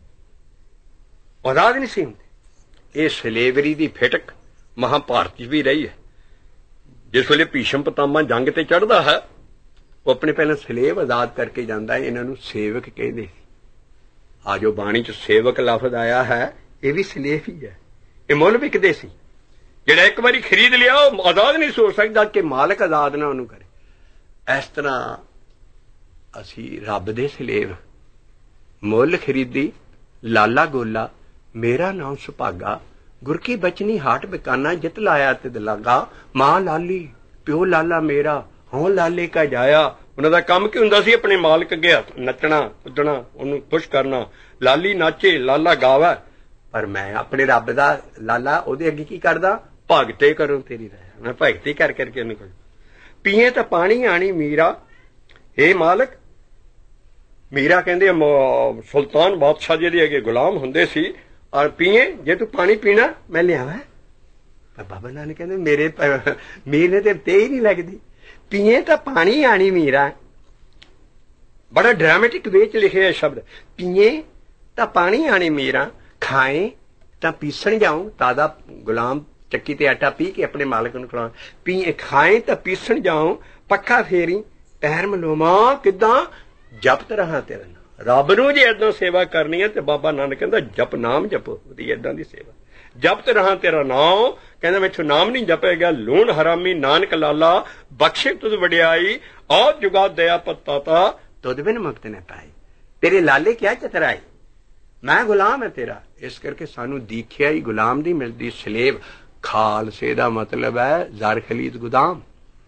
ਔਲਾਦ ਨਹੀਂ ਸੀ ਹੁੰਦੀ। ਇਹ ਸਲੇਵਰੀ ਦੀ ਫਿਟਕ ਮਹਾਭਾਰਤ 'ਚ ਵੀ ਰਹੀ ਹੈ। ਜਿਸ ਵੇਲੇ ਭੀਸ਼ਮ ਪਿਤਾਮਾ ਜੰਗ ਤੇ ਚੜ੍ਹਦਾ ਹੈ, ਉਹ ਆਪਣੇ ਪਹਿਲਾਂ ਸਲੇਵ ਆਜ਼ਾਦ ਕਰਕੇ ਜਾਂਦਾ ਹੈ। ਇਹਨਾਂ ਨੂੰ ਸੇਵਕ ਕਹਿੰਦੇ ਸੀ। ਆ ਜੋ ਬਾਣੀ 'ਚ ਸੇਵਕ ਲਫ਼ਜ਼ ਆਇਆ ਹੈ, ਇਹ ਵੀ ਸਲੇਵ ਹੀ ਹੈ। ਇਹ ਮੁੱਲ ਵਿਕਦੇ ਸੀ। ਜਿਹੜਾ ਇੱਕ ਵਾਰੀ ਖਰੀਦ ਲਿਆ ਉਹ ਆਜ਼ਾਦ ਨਹੀਂ ਸੋਚ ਸਕਦਾ ਕਿ ਮਾਲਕ ਆਜ਼ਾਦ ਨਾ ਉਹਨੂੰ ਕਰੇ। ਇਸ ਤਰ੍ਹਾਂ ਅਸੀਂ ਰੱਬ ਦੇ ਸਲੇਵ, ਮੁੱਲ ਖਰੀਦੀ ਲਾਲਾ ਗੋਲਾ, ਮੇਰਾ ਨਾਮ ਸੁਭਾਗਾ, गुर की बचनी हाट बिकाना जित लाया तिद लागा, मां लाली प्यो लाला मेरा हों लाले का जाया। ਉਹਨਾਂ ਦਾ ਕੰਮ ਕੀ ਹੁੰਦਾ ਸੀ? ਆਪਣੇ ਮਾਲਕ ਅੱਗੇ ਨੱਚਣਾ ਕੁੱਦਣਾ, ਉਹਨੂੰ ਖੁਸ਼ ਕਰਨਾ। ਲਾਲੀ ਨਾਚੇ ਲਾਲਾ ਗਾਵੇ, ਪਰ ਮੈਂ ਆਪਣੇ ਰੱਬ ਦਾ ਲਾਲਾ ਉਹਦੇ ਅੱਗੇ ਕੀ ਕਰਦਾ? ਭਗਤੇ ਕਰੋ ਤੇਰੀ ਰਹਿ, ਮੈਂ ਭਗਤੀ ਕਰ ਕਰਕੇ ਉਹਨੂੰ ਕੁਝ ਪੀਏ ਤਾਂ ਪਾਣੀ ਆਣੀ ਮੀਰਾ, हे ਮਾਲਕ। ਮੀਰਾ ਕਹਿੰਦੇ ਸੁਲਤਾਨ ਬਾਦਸ਼ਾਹ ਜਿਹਦੇ ਅੱਗੇ ਗੁਲਾਮ ਹੁੰਦੇ ਸੀ, ਔਰ ਪੀਏ ਜੇ ਤੂੰ ਪਾਣੀ ਪੀਣਾ ਮੈਂ ਲਿਆਵਾਂ। ਪਰ ਬਾਬਾ ਨਾਨਕ ਕਹਿੰਦੇ ਮੇਰੇ ਮੀਰ ਨੇ ਤੇ ਤੇ ਹੀ ਨਹੀਂ ਲੱਗਦੀ। ਪੀਏ ਤਾਂ ਪਾਣੀ ਆਣੀ ਮੀਰਾ, ਬੜਾ ਡਰਾਮੈਟਿਕ ਵੇ ਚ ਲਿਖਿਆ ਸ਼ਬਦ। ਪੀਏ ਤਾਂ ਪਾਣੀ ਆਣੀ ਮੀਰਾ, ਖਾਏ ਤਾਂ ਪੀਸਣ ਜਾਉ। ਤਾਦਾ ਗੁਲਾਮ ਚੱਕੀ ਤੇ ਆਟਾ ਪੀ ਕੇ ਆਪਣੇ ਮਾਲਕ ਨੂੰ ਖਿਲਾਉਣ। ਪੀਏ ਖਾਏ ਤਾਂ ਪੀਸਣ ਜਾਉ, ਪੱਖਾ ਫੇਰੀ ਪੈਰ ਮਲੋਮਾ। ਕਿੱਦਾਂ? ਜਪਤ ਰਹਾ ਤੇਰਾ ਨਾਮ। ਰੱਬ ਨੂੰ ਜੇ ਏਦਾਂ ਸੇਵਾ ਕਰਨੀ ਹੈ ਤੇ ਬਾਬਾ ਨਾਨਕ ਕਹਿੰਦਾ ਜਪ ਨਾਮ ਜਪੋ, ਉਹਦੀ ਏਦਾਂ ਦੀ ਸੇਵਾ। ਜਪਤ ਰਹਾ ਤੇਰਾ ਨਾਮ, ਕਹਿੰਦਾ ਮੈਥੋਂ ਨਾਮ ਨਹੀਂ ਜਪੇਗਾ। ਲੂਣ ਹਰਾਮੀ ਨਾਨਕ ਲਾਲਾ, ਬਖਸ਼ੇ ਤੁਧ ਵਡਿਆਈ। ਔ ਜੁਗਾ ਦਇਆ ਪਤਾਤਾ, ਤੁਧ ਬਿਨ ਮੁਕਤ ਨੇ ਪਾਈ। ਤੇਰੇ ਲਾਲੇ ਕਿਆ ਚਤਰਾਈ, ਮੈਂ ਗੁਲਾਮ ਹੈ ਤੇਰਾ। ਇਸ ਕਰਕੇ ਸਾਨੂੰ ਦੀਖਿਆ ਹੀ ਗੁਲਾਮ ਦੀ ਮਿਲਦੀ। ਸਲੇਬ ਖਾਲਸੇ ਦਾ ਮਤਲਬ ਹੈ ਜ਼ਰ ਖਲੀਦ ਗੁਦਾਮ।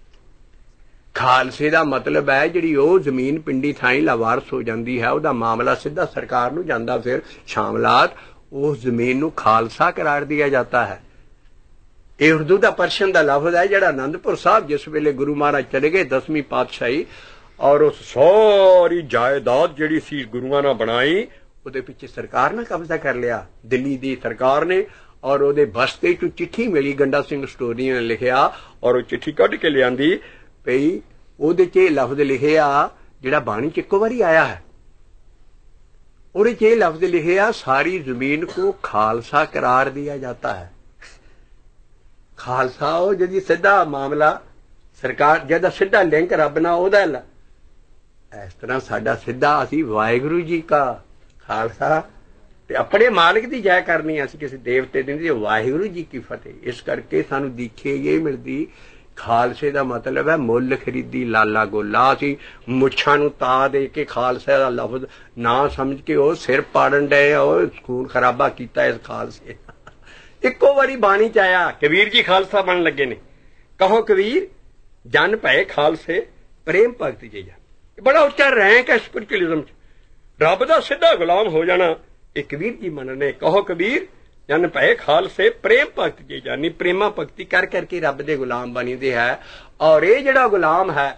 ਖਾਲਸੇ ਦਾ ਮਤਲਬ ਹੈ ਜਿਹੜੀ ਉਹ ਜ਼ਮੀਨ ਪਿੰਡੀ ਥਾਈਂ ਲਾਵਾਰਸ ਹੋ ਜਾਂਦੀ ਹੈ, ਉਹਦਾ ਮਾਮਲਾ ਸਿੱਧਾ ਸਰਕਾਰ ਨੂੰ ਜਾਂਦਾ। ਫਿਰ ਸ਼ਾਮਲਾਤ ਉਸ ਜ਼ਮੀਨ ਨੂੰ ਖਾਲਸਾ ਕਰਾਰ ਦਿਆ ਜਾਂਦਾ ਹੈ। ਇਹ ਉਰਦੂ ਦਾ ਪਰਸ਼ੀਅਨ ਦਾ ਲਫ਼ਜ਼ ਹੈ ਜਿਹੜਾ ਆਨੰਦਪੁਰ ਸਾਹਿਬ ਜਿਸ ਵੇਲੇ ਗੁਰੂ ਮਹਾਰਾਜ ਚਲੇ ਗਏ ਦਸਵੀਂ ਪਾਤਸ਼ਾਹੀ, ਔਰ ਉਸ ਸਾਰੀ ਜਾਇਦਾਦ ਜਿਹੜੀ ਸੀ ਗੁਰੂਆਂ ਨੇ ਬਣਾਈ, ਉਹਦੇ ਪਿੱਛੇ ਸਰਕਾਰ ਨੇ ਕਬਜ਼ਾ ਕਰ ਲਿਆ, ਦਿੱਲੀ ਦੀ ਸਰਕਾਰ ਨੇ। ਔਰ ਉਹਦੇ ਬਸਤੇ ਚੋਂ ਚਿੱਠੀ ਮਿਲੀ, ਗੰਡਾ ਸਿੰਘ ਸਟੋਰੀ ਨੇ ਲਿਖਿਆ, ਔਰ ਉਹ ਚਿੱਠੀ ਕੱਢ ਕੇ ਲਿਆਂਦੀ ਪਈ। ਉਹਦੇ ਚ ਇਹ ਲਫ਼ਜ਼ ਲਿਖਿਆ ਜਿਹੜਾ ਬਾਣੀ ਚ ਇੱਕੋ ਵਾਰੀ ਆਇਆ ਹੈ, ਉਹਦੇ ਚ ਇਹ ਲਫ਼ਜ਼ ਲਿਖਿਆ ਸਾਰੀ ਜ਼ਮੀਨ को ਖਾਲਸਾ करार दिया जाता है। ਖਾਲਸਾ ਉਹ ਜਿਹਦੀ ਸਿੱਧਾ ਮਾਮਲਾ ਸਰਕਾਰ, ਜਿਹਦਾ ਸਿੱਧਾ ਲਿੰਕ ਰੱਬ ਨਾਲ ਉਹਦਾ। ਇਸ ਤਰ੍ਹਾਂ ਸਾਡਾ ਸਿੱਧਾ ਅਸੀਂ ਵਾਹਿਗੁਰੂ ਜੀ ਕਾ ਖਾਲਸਾ ਤੇ ਆਪਣੇ ਮਾਲਕ ਦੀ ਜੈ ਕਰਨੀ, ਅਸੀਂ ਕਿਸੇ ਦੇਵਤੇ ਦੀ ਨਹੀਂ, ਵਾਹਿਗੁਰੂ ਜੀ ਕੀ ਫਤਿਹ। ਇਸ ਕਰਕੇ ਸਾਨੂੰ ਦੀਖੇ ਇਹ ਮਿਲਦੀ। ਖਾਲਸੇ ਦਾ ਮਤਲਬ ਹੈ ਮੁੱਲ ਖਰੀਦੀ ਲਾਲਾ ਗੋਲਾ। ਅਸੀਂ ਮੁੱਛਾਂ ਨੂੰ ਤਾ ਦੇ ਕੇ ਖਾਲਸੇ ਦਾ ਲਫ਼ਜ਼ ਨਾ ਸਮਝ ਕੇ ਉਹ ਸਿਰ ਪਾੜਨ ਡਏ, ਉਹ ਖੂਨ ਖਰਾਬਾ ਕੀਤਾ ਇਸ ਖਾਲਸੇ। ਇੱਕੋ ਵਾਰੀ ਬਾਣੀ ਚ ਆਇਆ, ਕਬੀਰ ਜੀ ਖਾਲਸਾ ਬਣਨ ਲੱਗੇ ਨੇ। ਕਹੋ ਕਬੀਰ ਜਨ ਭਏ ਖਾਲਸੇ, ਪ੍ਰੇਮ ਭਗਤ ਜੀ ਜਾ। ਬੜਾ ਉੱਚਾ ਰੈਂਕ ਹੈ ਸਪਿਰਿਚੁਅਲਿਜ਼ਮ ਚ, ਰੱਬ ਦਾ ਸਿੱਧਾ ਗੁਲਾਮ ਹੋ ਜਾਣਾ। ਇਹ ਕਬੀਰ ਜੀ ਮੰਨਣੇ। ਕਹੋ ਕਬੀਰ ਜਨ ਭਏ ਖਾਲਸੇ, ਪ੍ਰੇਮ ਭਗਤ ਜੀ ਜਾਨੀ। ਪ੍ਰੇਮਾ ਭਗਤੀ ਕਰ ਕਰਕੇ ਰੱਬ ਦੇ ਗੁਲਾਮ ਬਣੀਦੇ ਹੈ। ਔਰ ਇਹ ਜਿਹੜਾ ਗੁਲਾਮ ਹੈ,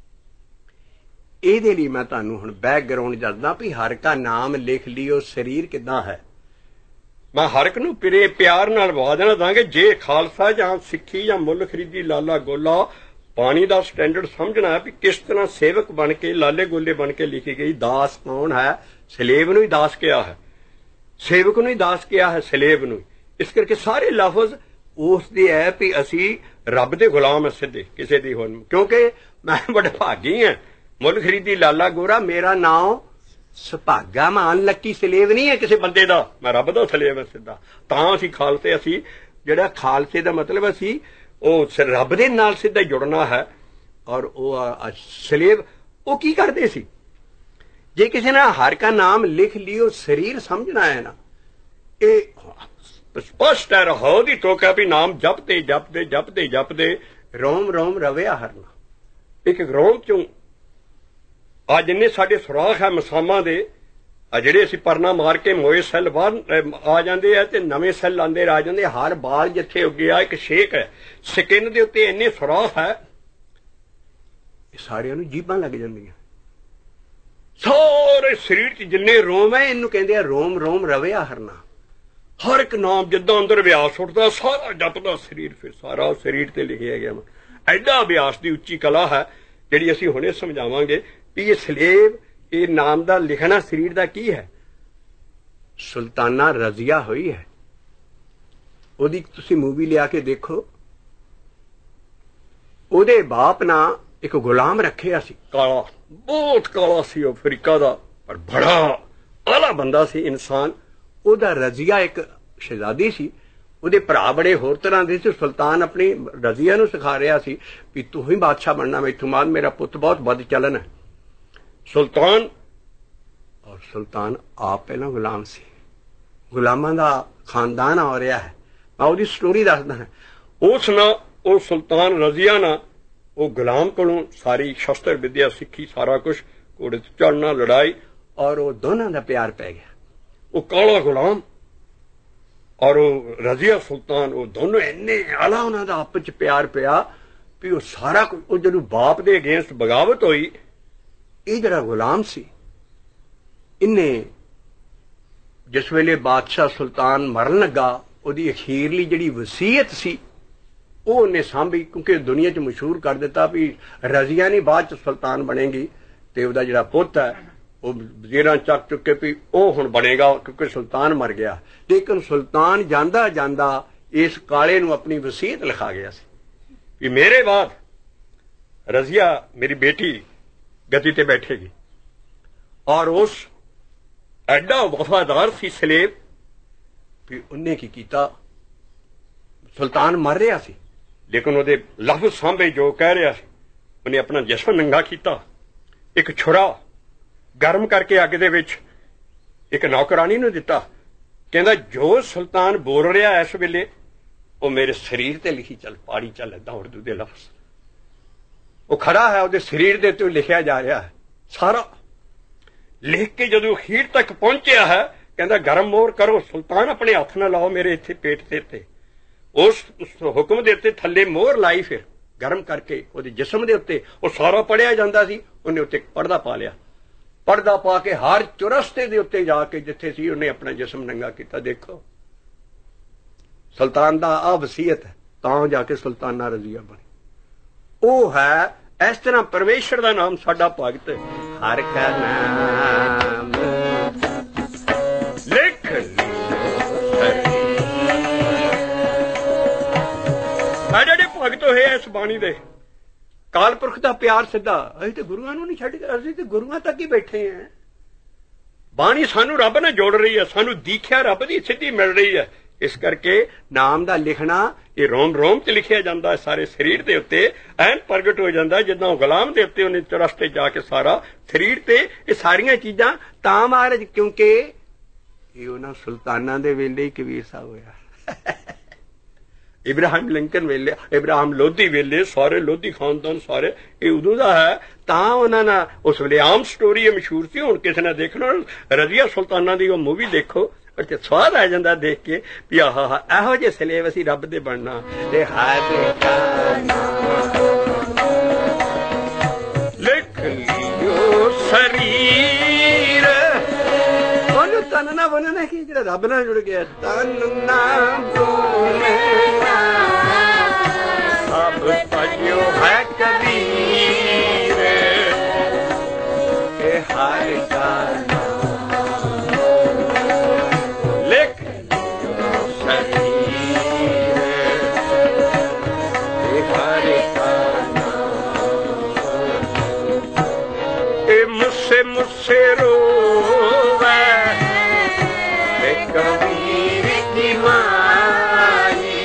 ਇਹਦੇ ਲਈ ਮੈਂ ਤੁਹਾਨੂੰ ਹੁਣ ਬੈਕਗਰਾਉਂਡ ਦੱਸਦਾ ਵੀ ਹਰ ਕਾ ਨਾਮ ਲਿਖ ਲਿਓ ਸਰੀਰ ਕਿੱਦਾਂ ਹੈ। ਮੈਂ ਹਰ ਇੱਕ ਨੂੰ ਪਿਰੇ ਪਿਆਰ ਨਾਲ ਵਾ ਦੇਣਾ ਦਾਂਗੇ। ਜੇ ਖਾਲਸਾ ਜਾਂ ਸਿੱਖੀ ਜਾਂ ਮੁੱਲ ਖਰੀਦੀ ਲਾਲਾ ਗੋਲਾ, ਪਾਣੀ ਦਾ ਸਟੈਂਡਰਡ ਸਮਝਣਾ ਹੈ ਵੀ ਕਿਸ ਤਰ੍ਹਾਂ ਸੇਵਕ ਬਣ ਕੇ ਲਾਲੇ ਗੋਲੇ ਬਣ ਕੇ ਲਿਖੀ ਗਈ। ਦਾਸ ਕੌਣ ਹੈ? ਸਲੇਬ ਨੂੰ ਹੀ ਦਾਸ ਕਿਹਾ ਹੈ, ਸੇਵਕ ਨੂੰ ਹੀ ਦਾਸ ਕਿਹਾ ਹੈ, ਸਲੇਬ ਨੂੰ। ਇਸ ਕਰਕੇ ਸਾਰੇ ਲਫ਼ਜ਼ ਉਸ ਦੇ ਹੈ ਵੀ ਅਸੀਂ ਰੱਬ ਦੇ ਗੁਲਾਮ ਹਾਂ ਸਿੱਧੇ, ਕਿਸੇ ਦੀ ਹੋਣ। ਕਿਉਂਕਿ ਮੈਂ ਬੜਾ ਭਾਗੀ ਹਾਂ, ਮੁੱਲ ਖਰੀਦੀ ਲਾਲਾ ਗੋਰਾ, ਮੇਰਾ ਨਾਮ ਸੁਭਾਗਾ। ਮੈਂ ਅਨਲੱਕੀ ਸਲੇਬ ਨਹੀਂ ਹੈ ਕਿਸੇ ਬੰਦੇ ਦਾ, ਮੈਂ ਰੱਬ ਦਾ ਸਲੇਬ ਹੈ ਸਿੱਧਾ। ਤਾਂ ਅਸੀਂ ਖਾਲਸੇ, ਅਸੀਂ ਜਿਹੜਾ ਖਾਲਸੇ ਦਾ ਮਤਲਬ ਅਸੀਂ ਉਹ ਰੱਬ ਦੇ ਨਾਲ ਸਿੱਧਾ ਜੁੜਨਾ ਹੈ। ਔਰ ਉਹ ਸਲੇਬ ਉਹ ਕੀ ਕਰਦੇ ਸੀ? ਜੇ ਕਿਸੇ ਨੇ ਹਰ ਕਾ ਨਾਮ ਲਿਖ ਲਿਓ ਸਰੀਰ ਸਮਝਣਾ ਹੈ ਨਾ, ਇਹ ਸਪਸ਼ਟ ਹੈ ਰਹੋ ਦੀ ਟੋਕਾ ਵੀ ਨਾਮ ਜਪਦੇ ਜਪਦੇ ਜਪਦੇ ਜਪਦੇ ਰੋਮ ਰੋਮ ਰਵਿਆ ਹਰਨਾ। ਇੱਕ ਰੋਮ ਚੋਂ ਆ ਜਿੰਨੇ ਸਾਡੇ ਸੁਰਾਖ ਹੈ ਮਸਾਮਾਂ ਦੇ, ਆ ਜਿਹੜੇ ਅਸੀਂ ਪਰਨਾ ਮਾਰ ਕੇ ਮੋਏ ਸੈੱਲ ਬਾਹਰ ਆ ਜਾਂਦੇ ਆ ਤੇ ਨਵੇਂ ਸੈੱਲ ਆਉਂਦੇ ਆ ਜਾਂਦੇ। ਹਰ ਬਾਲ ਜਿੱਥੇ ਉੱਗਿਆ ਇੱਕ ਛੇਕ ਹੈ, ਸਕਿਨ ਦੇ ਉੱਤੇ ਇੰਨੇ ਸੁਰਾਖ ਹੈ, ਇਹ ਸਾਰਿਆਂ ਨੂੰ ਜੀਭਾਂ ਲੱਗ ਜਾਂਦੀਆਂ। ਸਾਰੇ ਸਰੀਰ ਚ ਜਿੰਨੇ ਰੋਮ ਹੈ ਇਹਨੂੰ ਕਹਿੰਦੇ ਆ ਰੋਮ ਰੋਮ ਰਵਿਆ ਹਰਨਾ। ਹਰ ਇੱਕ ਨਾਮ ਜਿੱਦਾਂ ਅੰਦਰ ਅਭਿਆਸ ਉੱਠਦਾ ਸਾਰਾ ਜਪਦਾ ਸਰੀਰ, ਫਿਰ ਸਾਰਾ ਸਰੀਰ ਤੇ ਲਿਖਿਆ ਗਿਆ। ਐਡਾ ਅਭਿਆਸ ਦੀ ਉੱਚੀ ਕਲਾ ਹੈ ਜਿਹੜੀ ਅਸੀਂ ਹੁਣੇ ਸਮਝਾਵਾਂਗੇ ਵੀ ਇਹ ਸਲੇਬ, ਇਹ ਨਾਮ ਦਾ ਲਿਖਣਾ ਸਰੀਰ ਦਾ ਕੀ ਹੈ। ਸੁਲਤਾਨਾ ਰਜ਼ੀਆ ਹੋਈ ਹੈ, ਉਹਦੀ ਤੁਸੀਂ ਮੂਵੀ ਲਿਆ ਕੇ ਦੇਖੋ। ਉਹਦੇ ਬਾਪ ਨਾਲ ਇੱਕ ਗੁਲਾਮ ਰੱਖਿਆ ਸੀ, ਕਾਲਾ, ਬਹੁਤ ਕਾਲਾ ਸੀ, ਉਹ ਅਫਰੀਕਾ ਦਾ, ਪਰ ਬੜਾ ਆਲਾ ਬੰਦਾ ਸੀ ਇਨਸਾਨ। ਉਹਦਾ ਰਜ਼ੀਆ ਇੱਕ ਸ਼ਹਿਜ਼ਾਦੀ ਸੀ, ਉਹਦੇ ਭਰਾ ਬੜੇ ਹੋਰ ਤਰ੍ਹਾਂ ਦੇ ਸੀ। ਸੁਲਤਾਨ ਆਪਣੀ ਰਜ਼ੀਆ ਨੂੰ ਸਿਖਾ ਰਿਹਾ ਸੀ ਵੀ ਤੂੰ ਹੀ ਬਾਦਸ਼ਾਹ ਬਣਨਾ ਮੈਥੋਂ ਬਾਅਦ, ਮੇਰਾ ਪੁੱਤ ਬਹੁਤ ਬਦ ਚਲਨ ਹੈ। ਸੁਲਤਾਨ ਔਰ ਸੁਲਤਾਨ ਆਪ ਪਹਿਲਾਂ ਗੁਲਾਮ ਸੀ, ਗੁਲਾਮਾਂ ਦਾ ਖਾਨਦਾਨ ਆ ਰਿਹਾ ਹੈ। मैं ਉਹਦੀ स्टोरी दसदा है। उस ना ਉਹ सुल्तान रजिया ना ਉਹ गुलाम कोलों सारी शस्त्र विद्या सीखी, सारा कुछ घोड़े ते चढ़ना, लड़ाई, और वो दोनों का प्यार पै गया। वो काला गुलाम और वो रजिया सुल्तान, वो दोनों इन्ने आला उन्होंने आपस च प्यार पिया भी वो सारा कुछ। वो जो बाप दे अगेंस्ट बगावत हुई, ये जरा गुलाम सी, इन्हें जिस वेले बादशाह सुल्तान मरन लगा, ਉਹਦੀ ਅਖੀਰਲੀ ਜਿਹੜੀ ਵਸੀਅਤ ਸੀ ਉਹ ਉਹਨੇ ਸਾਂਭੀ, ਕਿਉਂਕਿ ਦੁਨੀਆ 'ਚ ਮਸ਼ਹੂਰ ਕਰ ਦਿੱਤਾ ਵੀ ਰਜ਼ੀਆ ਨਹੀਂ ਬਾਅਦ 'ਚ ਸੁਲਤਾਨ ਬਣੇਗੀ, ਤੇ ਉਹਦਾ ਜਿਹੜਾ ਪੁੱਤ ਹੈ ਉਹ ਵਜ਼ੀਰਾਂ ਚੱਕ ਚੁੱਕੇ ਵੀ ਉਹ ਹੁਣ ਬਣੇਗਾ, ਕਿਉਂਕਿ ਸੁਲਤਾਨ ਮਰ ਗਿਆ। ਲੇਕਿਨ ਸੁਲਤਾਨ ਜਾਂਦਾ ਜਾਂਦਾ ਇਸ ਕਾਲੇ ਨੂੰ ਆਪਣੀ ਵਸੀਅਤ ਲਿਖਾ ਗਿਆ ਸੀ ਵੀ ਮੇਰੇ ਬਾਅਦ ਰਜ਼ੀਆ ਮੇਰੀ ਬੇਟੀ ਗੱਦੀ ਤੇ ਬੈਠੇਗੀ। ਔਰ ਉਸ ਐਡਾ ਵਫਾਦਾਰ ਸੀ ਸਲੇਬ ਵੀ ਉਹਨੇ ਕੀ ਕੀਤਾ, ਸੁਲਤਾਨ ਮਰ ਰਿਹਾ ਸੀ ਲੇਕਿਨ ਉਹਦੇ ਲਫ਼ਜ਼ ਸਾਂਭੇ, ਜੋ ਕਹਿ ਰਿਹਾ ਸੀ। ਉਹਨੇ ਆਪਣਾ ਜਿਸਮ ਨੰਗਾ ਕੀਤਾ, ਇੱਕ ਛੁਰਾ ਗਰਮ ਕਰਕੇ ਅੱਗ ਦੇ ਵਿੱਚ ਇੱਕ ਨੌਕਰਾਨੀ ਨੂੰ ਦਿੱਤਾ, ਕਹਿੰਦਾ ਜੋ ਸੁਲਤਾਨ ਬੋਲ ਰਿਹਾ ਇਸ ਵੇਲੇ ਉਹ ਮੇਰੇ ਸਰੀਰ ਤੇ ਲਿਖੀ ਚੱਲ, ਪਾੜੀ ਚੱਲ, ਏਦਾਂ ਉਰਦੂ ਦੇ ਲਫ਼ਜ਼। ਉਹ ਖੜਾ ਹੈ, ਉਹਦੇ ਸਰੀਰ ਦੇ ਉੱਤੇ ਲਿਖਿਆ ਜਾ ਰਿਹਾ ਹੈ ਸਾਰਾ। ਲਿਖ ਕੇ ਜਦੋਂ ਅਖੀਰ ਤੱਕ ਪਹੁੰਚਿਆ ਹੈ, ਕਹਿੰਦਾ ਗਰਮ ਮੋਹਰ ਕਰੋ, ਸੁਲਤਾਨ ਆਪਣੇ ਹੱਥ ਨਾਲ ਲਾਓ ਮੇਰੇ ਇੱਥੇ ਪੇਟ ਦੇ ਉੱਤੇ। ਉਸ ਹੁਕਮ ਦੇ ਉੱਤੇ ਥੱਲੇ ਮੋਹਰ ਲਾਈ, ਫਿਰ ਗਰਮ ਕਰਕੇ ਉਹਦੇ ਜਿਸਮ ਦੇ ਉੱਤੇ ਉਹ ਸਾਰਾ ਪੜਿਆ ਜਾਂਦਾ ਸੀ। ਉਹਨੇ ਉੱਤੇ ਪਰਦਾ ਪਾ ਲਿਆ, ਪਰਦਾ ਪਾ ਕੇ ਹਰ ਚੁਰਸਤੇ ਦੇ ਉੱਤੇ ਜਾ ਕੇ ਜਿੱਥੇ ਸੀ ਉਹਨੇ ਆਪਣਾ ਜਿਸਮ ਨੰਗਾ ਕੀਤਾ। ਦੇਖੋ ਸੁਲਤਾਨ ਦਾ ਆ ਵਸੀਅਤ ਹੈ, ਤਾਂ ਜਾ ਕੇ ਸੁਲਤਾਨਾ ਰਜ਼ੀਆ ਬਣੀ। ਉਹ ਹੈ ਇਸ ਤਰ੍ਹਾਂ ਪਰਮੇਸ਼ਰ ਦਾ ਨਾਮ ਸਾਡਾ ਭਗਤ, ਹਰ ਕਾ ਨਾਮ ਲਿਖ ਆ ਜਿਹੜੇ ਭਗਤ ਹੋਏ ਇਸ ਬਾਣੀ ਦੇ, ਕਾਲ ਪੁਰਖ ਦਾ ਪਿਆਰ ਸਿੱਧਾ। ਅਸੀਂ ਤੇ ਗੁਰੂਆਂ ਨੂੰ ਨਹੀਂ ਛੱਡ ਕੇ, ਅਸੀਂ ਤੇ ਗੁਰੂਆਂ ਤੱਕ ਹੀ ਬੈਠੇ ਹਾਂ। ਬਾਣੀ ਸਾਨੂੰ ਰੱਬ ਨਾਲ ਜੋੜ ਰਹੀ ਹੈ, ਸਾਨੂੰ ਦੀਖਿਆ ਰੱਬ ਦੀ ਸਿੱਧੀ ਮਿਲ ਰਹੀ ਹੈ। ਇਸ ਕਰਕੇ ਨਾਮ ਦਾ ਲਿਖਣਾ ਇਹ ਰੋਮ ਰੋਮ ਤੇ ਲਿਖਿਆ ਜਾਂਦਾ, ਸਾਰੇ ਸਰੀਰ ਦੇ ਉੱਤੇ ਐਨ ਪ੍ਰਗਟ ਹੋ ਜਾਂਦਾ। ਜਿੱਦਾਂ ਉਹ ਗੁਲਾਮ ਦੇ ਉੱਤੇ ਉਹਨੇ ਚੁਰਸਤੇ ਜਾ ਕੇ ਸਾਰਾ ਸਰੀਰ ਤੇ ਇਹ ਸਾਰੀਆਂ ਚੀਜ਼ਾਂ ਤਾਂ ਮਹਾਰਾਜ, ਕਿਉਂਕਿ ਇਹ ਉਹਨਾਂ ਸੁਲਤਾਨਾਂ ਦੇ ਵੇਲੇ ਹੀ ਕਬੀਰ ਸਾਹਿਬ ਹੋਇਆ। ਇਬਰਾਹਿਮ ਲਿੰਕਨ ਵੇਲੇ, ਇਬਰਾਹਿਮ ਲੋਧੀ ਵੇਲੇ, ਸਾਰੇ ਲੋਧੀ ਖਾਨਦਾਨ ਸਾਰੇ ਇਹ ਉਦੋਂ ਦਾ ਹੈ। ਤਾਂ ਉਹਨਾਂ ਨਾਲ ਉਸ ਵੇਲੇ ਆਮ ਸਟੋਰੀ ਮਸ਼ਹੂਰ ਸੀ। ਹੁਣ ਕਿਸੇ ਨੇ ਦੇਖਣਾ ਰਜ਼ੀਆ ਸੁਲਤਾਨਾਂ ਦੀ ਉਹ ਮੂਵੀ ਦੇਖੋ, ਤੇ ਸਵਾਦ ਆ ਜਾਂਦਾ ਦੇਖ ਕੇ ਵੀ ਆਹ ਹਾ ਇਹੋ ਜਿਹੇ ਸਲੇਬ ਅਸੀਂ ਰੱਬ ਦੇ ਬਣਨਾ। ਤੇ ਲਿਖ ਲਿਓ ਸਰੀਰ, ਉਹਨੂੰ ਤਨ ਨਾ ਬਣਨਾ ਕਿ ਜਿਹੜਾ ਰੱਬ ਨਾਲ ਜੁੜ ਗਿਆ। ਤਨ ਨਾ ਸਭ ਤਜਿਓ ਹੈ ਕਬੀਰ, ਇਹ ਹਰ ਕਾ मुझसे मुझसे रोवे कबीर की माई,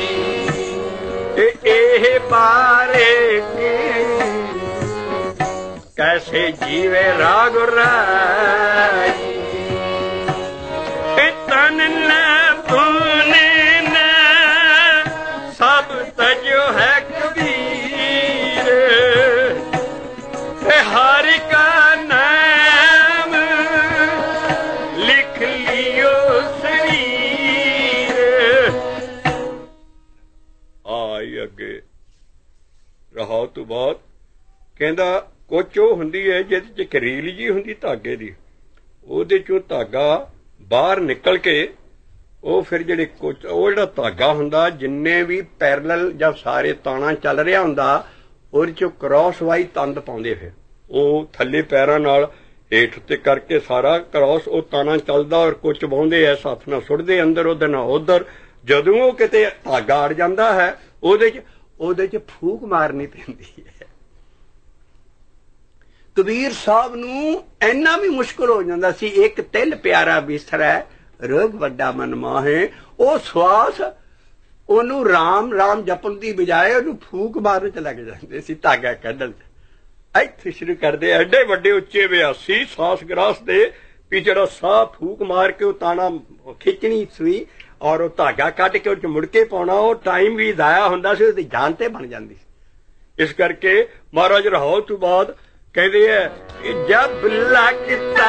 ए बारे कैसे जीवे राग राई, तन न भूने न सब तजो है कबीर, हर का नाम लिख लियो शरीर। ਆਈ ਅੱਗੇ ਰਹਾਉ ਤੋਂ ਬਾਅਦ ਕਹਿੰਦਾ ਕੁਛ ਉਹ ਹੁੰਦੀ ਹੈ ਜਿਹਦੇ ਚ ਕਰੀਲ ਜੀ ਹੁੰਦੀ ਧਾਗੇ ਦੀ, ਉਹਦੇ ਚੋਂ ਧਾਗਾ ਬਾਹਰ ਨਿਕਲ ਕੇ ਉਹ ਫਿਰ ਜਿਹੜੇ ਕੁਛ ਉਹ ਜਿਹੜਾ ਧਾਗਾ ਹੁੰਦਾ ਜਿੰਨੇ ਵੀ ਪੈਰਲਲ ਜਾਂ ਸਾਰੇ ਤਾਣਾ ਚੱਲ ਰਿਹਾ ਹੁੰਦਾ ਉਹਦੇ ਚੋਂ ਕ੍ਰਾਸ ਵਾਈ ਤੰਦ ਪਾਉਂਦੇ। ਫਿਰ ਉਹ ਥੱਲੇ ਪੈਰਾਂ ਨਾਲ ਹੇਠ ਉੱਤੇ ਕਰਕੇ ਸਾਰਾ ਕ੍ਰਾਸ ਉਹ ਤਾਣਾ ਚੱਲਦਾ ਔਰ ਕੁਛ ਵਾਹੁੰਦੇ ਐ, ਹੱਥ ਨਾਲ ਸੁੱਟਦੇ ਅੰਦਰ, ਉਹਦੇ ਨਾਲ ਉੱਧਰ। ਜਦੋਂ ਉਹ ਕਿਤੇ ਧਾਗਾ ਅੜ ਜਾਂਦਾ ਹੈ ਉਹਦੇ ਚ ਉਹਦੇ ਚ ਫੂਕ ਮਾਰਨੀ ਪੈਂਦੀ ਹੈ। ਕਬੀਰ ਸਾਹਿਬ ਨੂੰ ਇੰਨਾ ਵੀ ਮੁਸ਼ਕਿਲ ਹੋ ਜਾਂਦਾ ਸੀ, ਇੱਕ ਤਿਲ ਪਿਆਰਾ ਬਿਸਰਾ ਰੋਗ ਵੱਡਾ ਮਨ ਮਾਹੇ, ਉਹ ਸਵਾਸ ਉਹਨੂੰ ਰਾਮ ਰਾਮ ਜਪਣ ਦੀ ਬਜਾਏ ਉਹਨੂੰ ਫੂਕ ਮਾਰਨ ਚ ਲੱਗ ਜਾਂਦੇ ਸੀ ਧਾਗਾ ਕੱਢਣ ਚ। ਇੱਥੇ ਸ਼ੁਰੂ ਕਰਦੇ ਐਡੇ ਵੱਡੇ ਉੱਚੇ ਬਿਆਸੀ ਸਾਸ ਗਰਾਸ ਦੇ ਵੀ ਜਿਹੜਾ ਸਾਹ ਫੂਕ ਮਾਰ ਕੇ ਉਹ ਤਾਣਾ ਖਿੱਚਣੀ ਸੂਈ ਔਰ ਉਹ ਧਾਗਾ ਕੱਢ ਕੇ ਉਹ ਮੁੜ ਕੇ ਪਾਉਣਾ, ਉਹ ਟਾਈਮ ਵੀ ਜ਼ਾਇਆ ਹੁੰਦਾ ਸੀ, ਉਹਦੀ ਜਾਨ ਤੇ ਬਣ ਜਾਂਦੀ ਸੀ। ਇਸ ਕਰਕੇ ਮਹਾਰਾਜ ਰਾਹੋਲ ਤੋਂ ਬਾਅਦ ਕਹਿੰਦੇ ਹੈ ਜਬ ਲੱਗਦਾ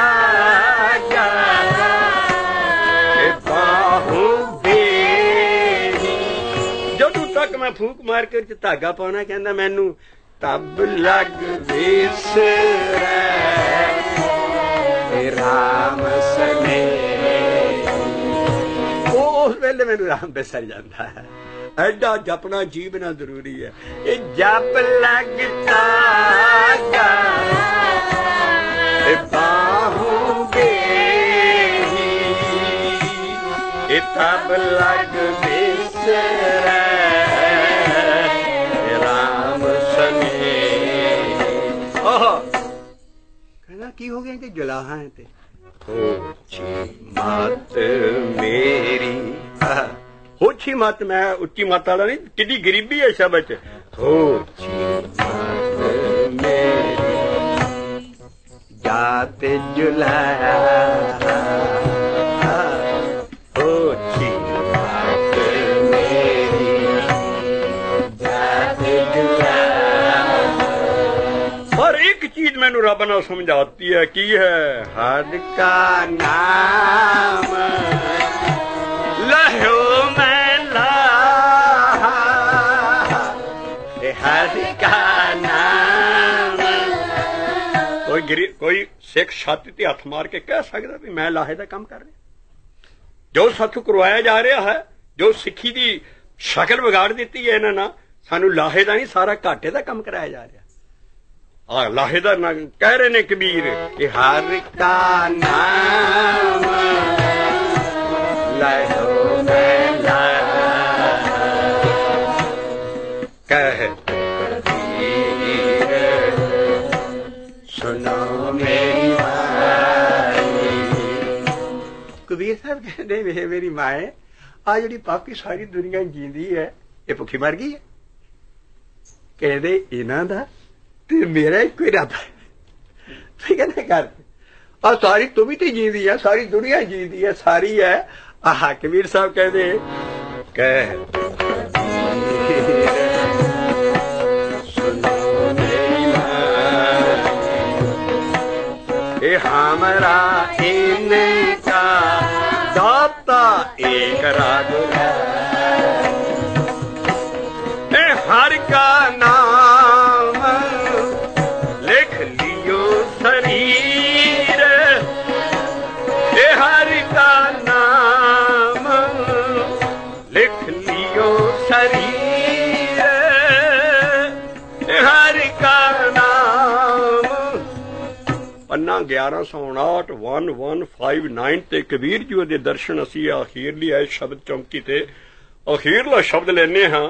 ਬਾਹੂ ਬੇਰੀ, ਜਦੋਂ ਤੱਕ ਮੈਂ ਫੂਕ ਮਾਰ ਕੇ ਧਾਗਾ ਪਾਉਣਾ, ਕਹਿੰਦਾ ਮੈਨੂੰ ਤਬ ਲੱਗ ਵਿਸਰੈ ਰਾਮ ਸਨੇ, ਉਸ ਵੇਲੇ ਮੈਨੂੰ ਰਾਮ ਵਿਸਰ ਜਾਂਦਾ ਹੈ। ਐਡਾ ਜਪਣਾ ਜੀਵਨਾ ਜ਼ਰੂਰੀ ਹੈ। ਇਹ ਜਪ ਲੱਗਦਾ ਬਾਹੂ ਬੇਰੀ, ਇਹ ਤਬ ਲੱਗ ਵਿਸਰੈ ਰਾਮ ਸਨੇ। ਆਹ ਕਹਿੰਦਾ ਕੀ ਹੋ ਗਿਆ ਤੇ ਜਲਾਹਾਂ ਤੇ ਹੋਛੀ ਮਤ ਮੇਰੀ, ਹੋਛੀ ਮਤ, ਮੈਂ ਉੱਚੀ ਮਤ ਵਾਲਾ ਨਹੀਂ, ਕਿੰਨੀ ਗਰੀਬੀ ਹੈ ਸ਼ਬਦ ਚ। ਹੋਛੀ ਮਤ ਮੇਰੀ ਜਾਤ ਜੁਲਾਇਆ, ਹੋਛੀ ਮਤ ਮੇਰੀ ਜਾਤ ਜੁਲਾਇਆ। ਪਰ ਇੱਕ ਚੀਜ਼ ਮੈਨੂੰ ਰੱਬ ਨੇ ਸਮਝਾਤੀ ਹੈ, ਕੀ ਹੈ? ਹਰ ਕਾ ਨਾਮ ਲਹਿਓ ਮੈਂ ਲਾ, ਹਰ ਕਾ ਨਾਮ। ਕੋਈ ਗਰੀ ਕੋਈ ਸਿੱਖ ਛਾਤੀ ਤੇ ਹੱਥ ਮਾਰ ਕੇ ਕਹਿ ਸਕਦਾ ਵੀ ਮੈਂ ਲਾਹੇ ਦਾ ਕੰਮ ਕਰ ਰਿਹਾ? ਜੋ ਸਾਥੋਂ ਕਰਵਾਇਆ ਜਾ ਰਿਹਾ ਹੈ, ਜੋ ਸਿੱਖੀ ਦੀ ਸ਼ਕਲ ਵਿਗਾੜ ਦਿੱਤੀ ਹੈ ਇਹਨਾਂ ਨਾਲ, ਸਾਨੂੰ ਲਾਹੇ ਦਾ ਨਹੀਂ ਸਾਰਾ ਘਾਟੇ ਦਾ ਕੰਮ ਕਰਾਇਆ ਜਾ ਰਿਹਾ। ਆ ਲਾਹੇ ਦਾ ਨਾ ਕਹਿ ਰਹੇ ਨੇ ਕਬੀਰ ਕਿ ਹਰ ਕਾ ਨਾਮ ਲਹਿਓ ਮੈਂ ਲਾ, ਕਹਿ ਕਬੀਰ ਸੁਣੋ ਮੇਰੀ ਮਾਈ। ਕਬੀਰ ਸਾਹਿਬ ਕਹਿੰਦੇ ਵੇ ਮੇਰੀ ਮਾਏ, ਆ ਜਿਹੜੀ ਬਾਕੀ ਸਾਰੀ ਦੁਨੀਆ ਜੀਂਦੀ ਹੈ, ਇਹ ਭੁੱਖੀ ਮਰ ਗਈ ਹੈ। ਕਹਿੰਦੇ ਇਹਨਾਂ ਦਾ ਤੇ ਮੇਰਾ ਇੱਕੋ ਹੀ ਰੱਬ ਹੈ। ਤੁਸੀਂ ਕਹਿੰਦੇ ਕਰ ਆ ਸਾਰੀ ਤੂੰ ਵੀ ਤੇ ਜੀਂਦੀ ਹੈ, ਸਾਰੀ ਦੁਨੀਆ ਜੀਂਦੀ ਹੈ, ਸਾਰੀ ਹੈ। ਆਹ ਕਬੀਰ ਸਾਹਿਬ ਕਹਿੰਦੇ ਕਹਿ ਸੁਣੋ ਮੇਰੀ ਮਾਂ, ਇਹ ਹਮਾਰਾ इनका दाता एक राग है, हर का नाम लिख लियो शरीर, हर का नाम लिख लियो शरीर, हर का नाम। पन्ना ग्यारह सौ उनाहठ वन वन फाइव नाइन ते कबीर जी दे दर्शन असी अखीरली आए शब्द चौंकी ते अखीरला शब्द लेने हाँ।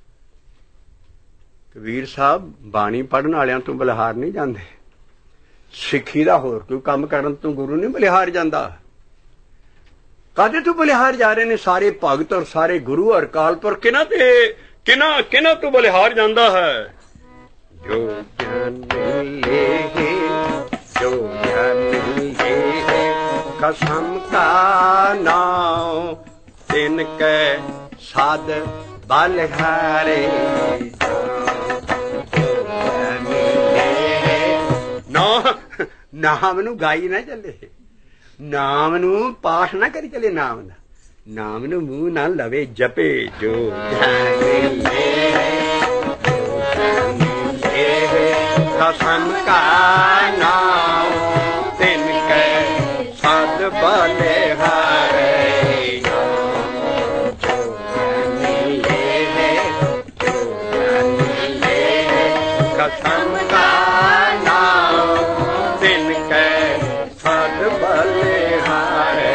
कबीर साहब बाणी पढ़न वालियां तों बलिहार नहीं जांदे, सिक्खी दा होर कोई काम करन तों गुरु नहीं बलिहार जांदा। कादे तों बलिहार जा रहे ने सारे भगत और सारे गुरु और कालपुर, किना ते किना किना तों बलिहार जांदा है। जो ज्ञान मिले जो ज्ञान मिले कसम का नाम, तिनके साध बलिहारे। नाम नू गाई ना चले, नाम नू पाठ ना करी चले, नाम ना नाम नू मुंह ना लवे जपे। जो कसम का नाम तिनके साध बलिहारे। कसम का नाम तिनके साध बलिहारे।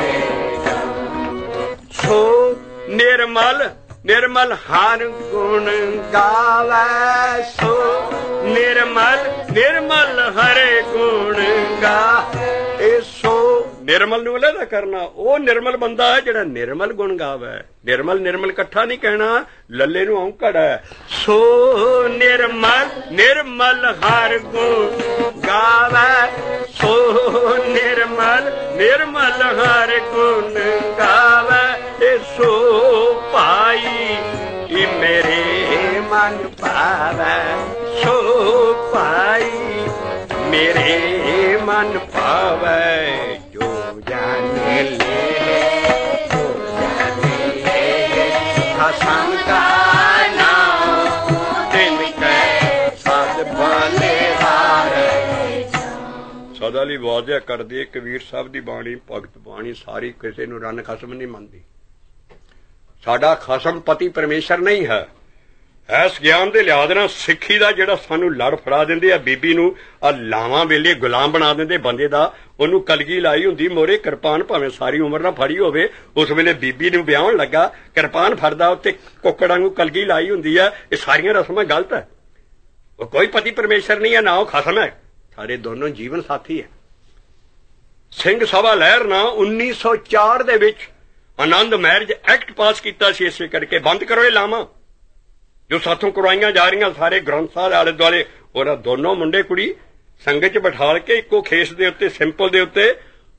सो निर्मल निर्मल हर गुण गावे, सो निर्मल निर्मल हरे गुण गा। सो निर्मल नूं अलग करना, वो निर्मल बंदा है जिहड़ा निर्मल गुण गावे। निर्मल निर्मल इकट्ठा नहीं कहना, लल्ले नूं औंकड़ है। सो निर्मल निर्मल हर गुण गावे, सो निर्मल निर्मल हर गुण गावे। सो पाई मेरे मन पावै सो पाई मेरे मन पावै जो जाने ले जो जाने ले खसम का नाम तिनके सद बलिहारे। सदा ਲਈ ਵਾਅਦਾ ਕਰਦੇ ਕਬੀਰ ਸਾਹਿਬ ਦੀ ਬਾਣੀ ਭਗਤ ਬਾਣੀ ਸਾਰੀ ਕਿਸੇ ਨੂੰ ਰੰਨ ਖਸਮ ਨਹੀਂ ਮੰਨਦੀ। ਸਾਡਾ ਖਸਮ ਪਤੀ ਪਰਮੇਸ਼ਰ ਨਹੀਂ ਹੈ। ਇਸ ਗਿਆਨ ਦੇ ਲਿਹਾਜ਼ ਨਾਲ ਸਿੱਖੀ ਦਾ ਜਿਹੜਾ ਸਾਨੂੰ ਲੜ ਫੜਾ ਦਿੰਦੇ ਆ ਬੀਬੀ ਨੂੰ ਆ ਲਾਵਾਂ ਵੇਲੇ ਗੁਲਾਮ ਬਣਾ ਦਿੰਦੇ ਬੰਦੇ ਦਾ। ਉਹਨੂੰ ਕਲਗੀ ਲਾਈ ਹੁੰਦੀ ਮੋਰੇ ਕਿਰਪਾਨ ਭਾਵੇਂ ਸਾਰੀ ਉਮਰ ਨਾ ਫੜੀ ਹੋਵੇ ਉਸ ਵੇਲੇ ਬੀਬੀ ਨੂੰ ਵਿਆਹਣ ਲੱਗਾ ਕਿਰਪਾਨ ਫੜਦਾ ਉੱਤੇ ਕੁੱਕੜਾਂ ਨੂੰ ਕਲਗੀ ਲਾਈ ਹੁੰਦੀ ਆ। ਇਹ ਸਾਰੀਆਂ ਰਸਮਾਂ ਗਲਤ ਹੈ। ਉਹ ਕੋਈ ਪਤੀ ਪਰਮੇਸ਼ਰ ਨਹੀਂ ਹੈ ਨਾ ਉਹ ਖਸਮ ਹੈ। ਸਾਡੇ ਦੋਨੋਂ ਜੀਵਨ ਸਾਥੀ ਹੈ। ਸਿੰਘ ਸਭਾ ਲਹਿਰ ਨਾਲ ਉੱਨੀ ਸੌ ਚਾਰ ਦੇ ਵਿੱਚ ਆਨੰਦ ਮੈਰਿਜ ਐਕਟ ਪਾਸ ਕੀਤਾ ਸੀ ਇਸੇ ਕਰਕੇ ਬੰਦ ਕਰੋ ਇਹ ਲਾਵਾਂ ਜੋ ਸਾਥੋਂ ਕਰਵਾਈਆਂ ਜਾ ਰਹੀਆਂ ਸਾਰੇ ਗ੍ਰੰਥ ਸਾਹਿਬ ਆਲੇ ਦੁਆਲੇ। ਉਹਨਾਂ ਦੋਨੋਂ ਮੁੰਡੇ ਕੁੜੀ ਸੰਗਤ 'ਚ ਬਿਠਾਲ ਕੇ ਇੱਕੋ ਖੇਸ ਦੇ ਉੱਤੇ ਸਿੰਪਲ ਦੇ ਉੱਤੇ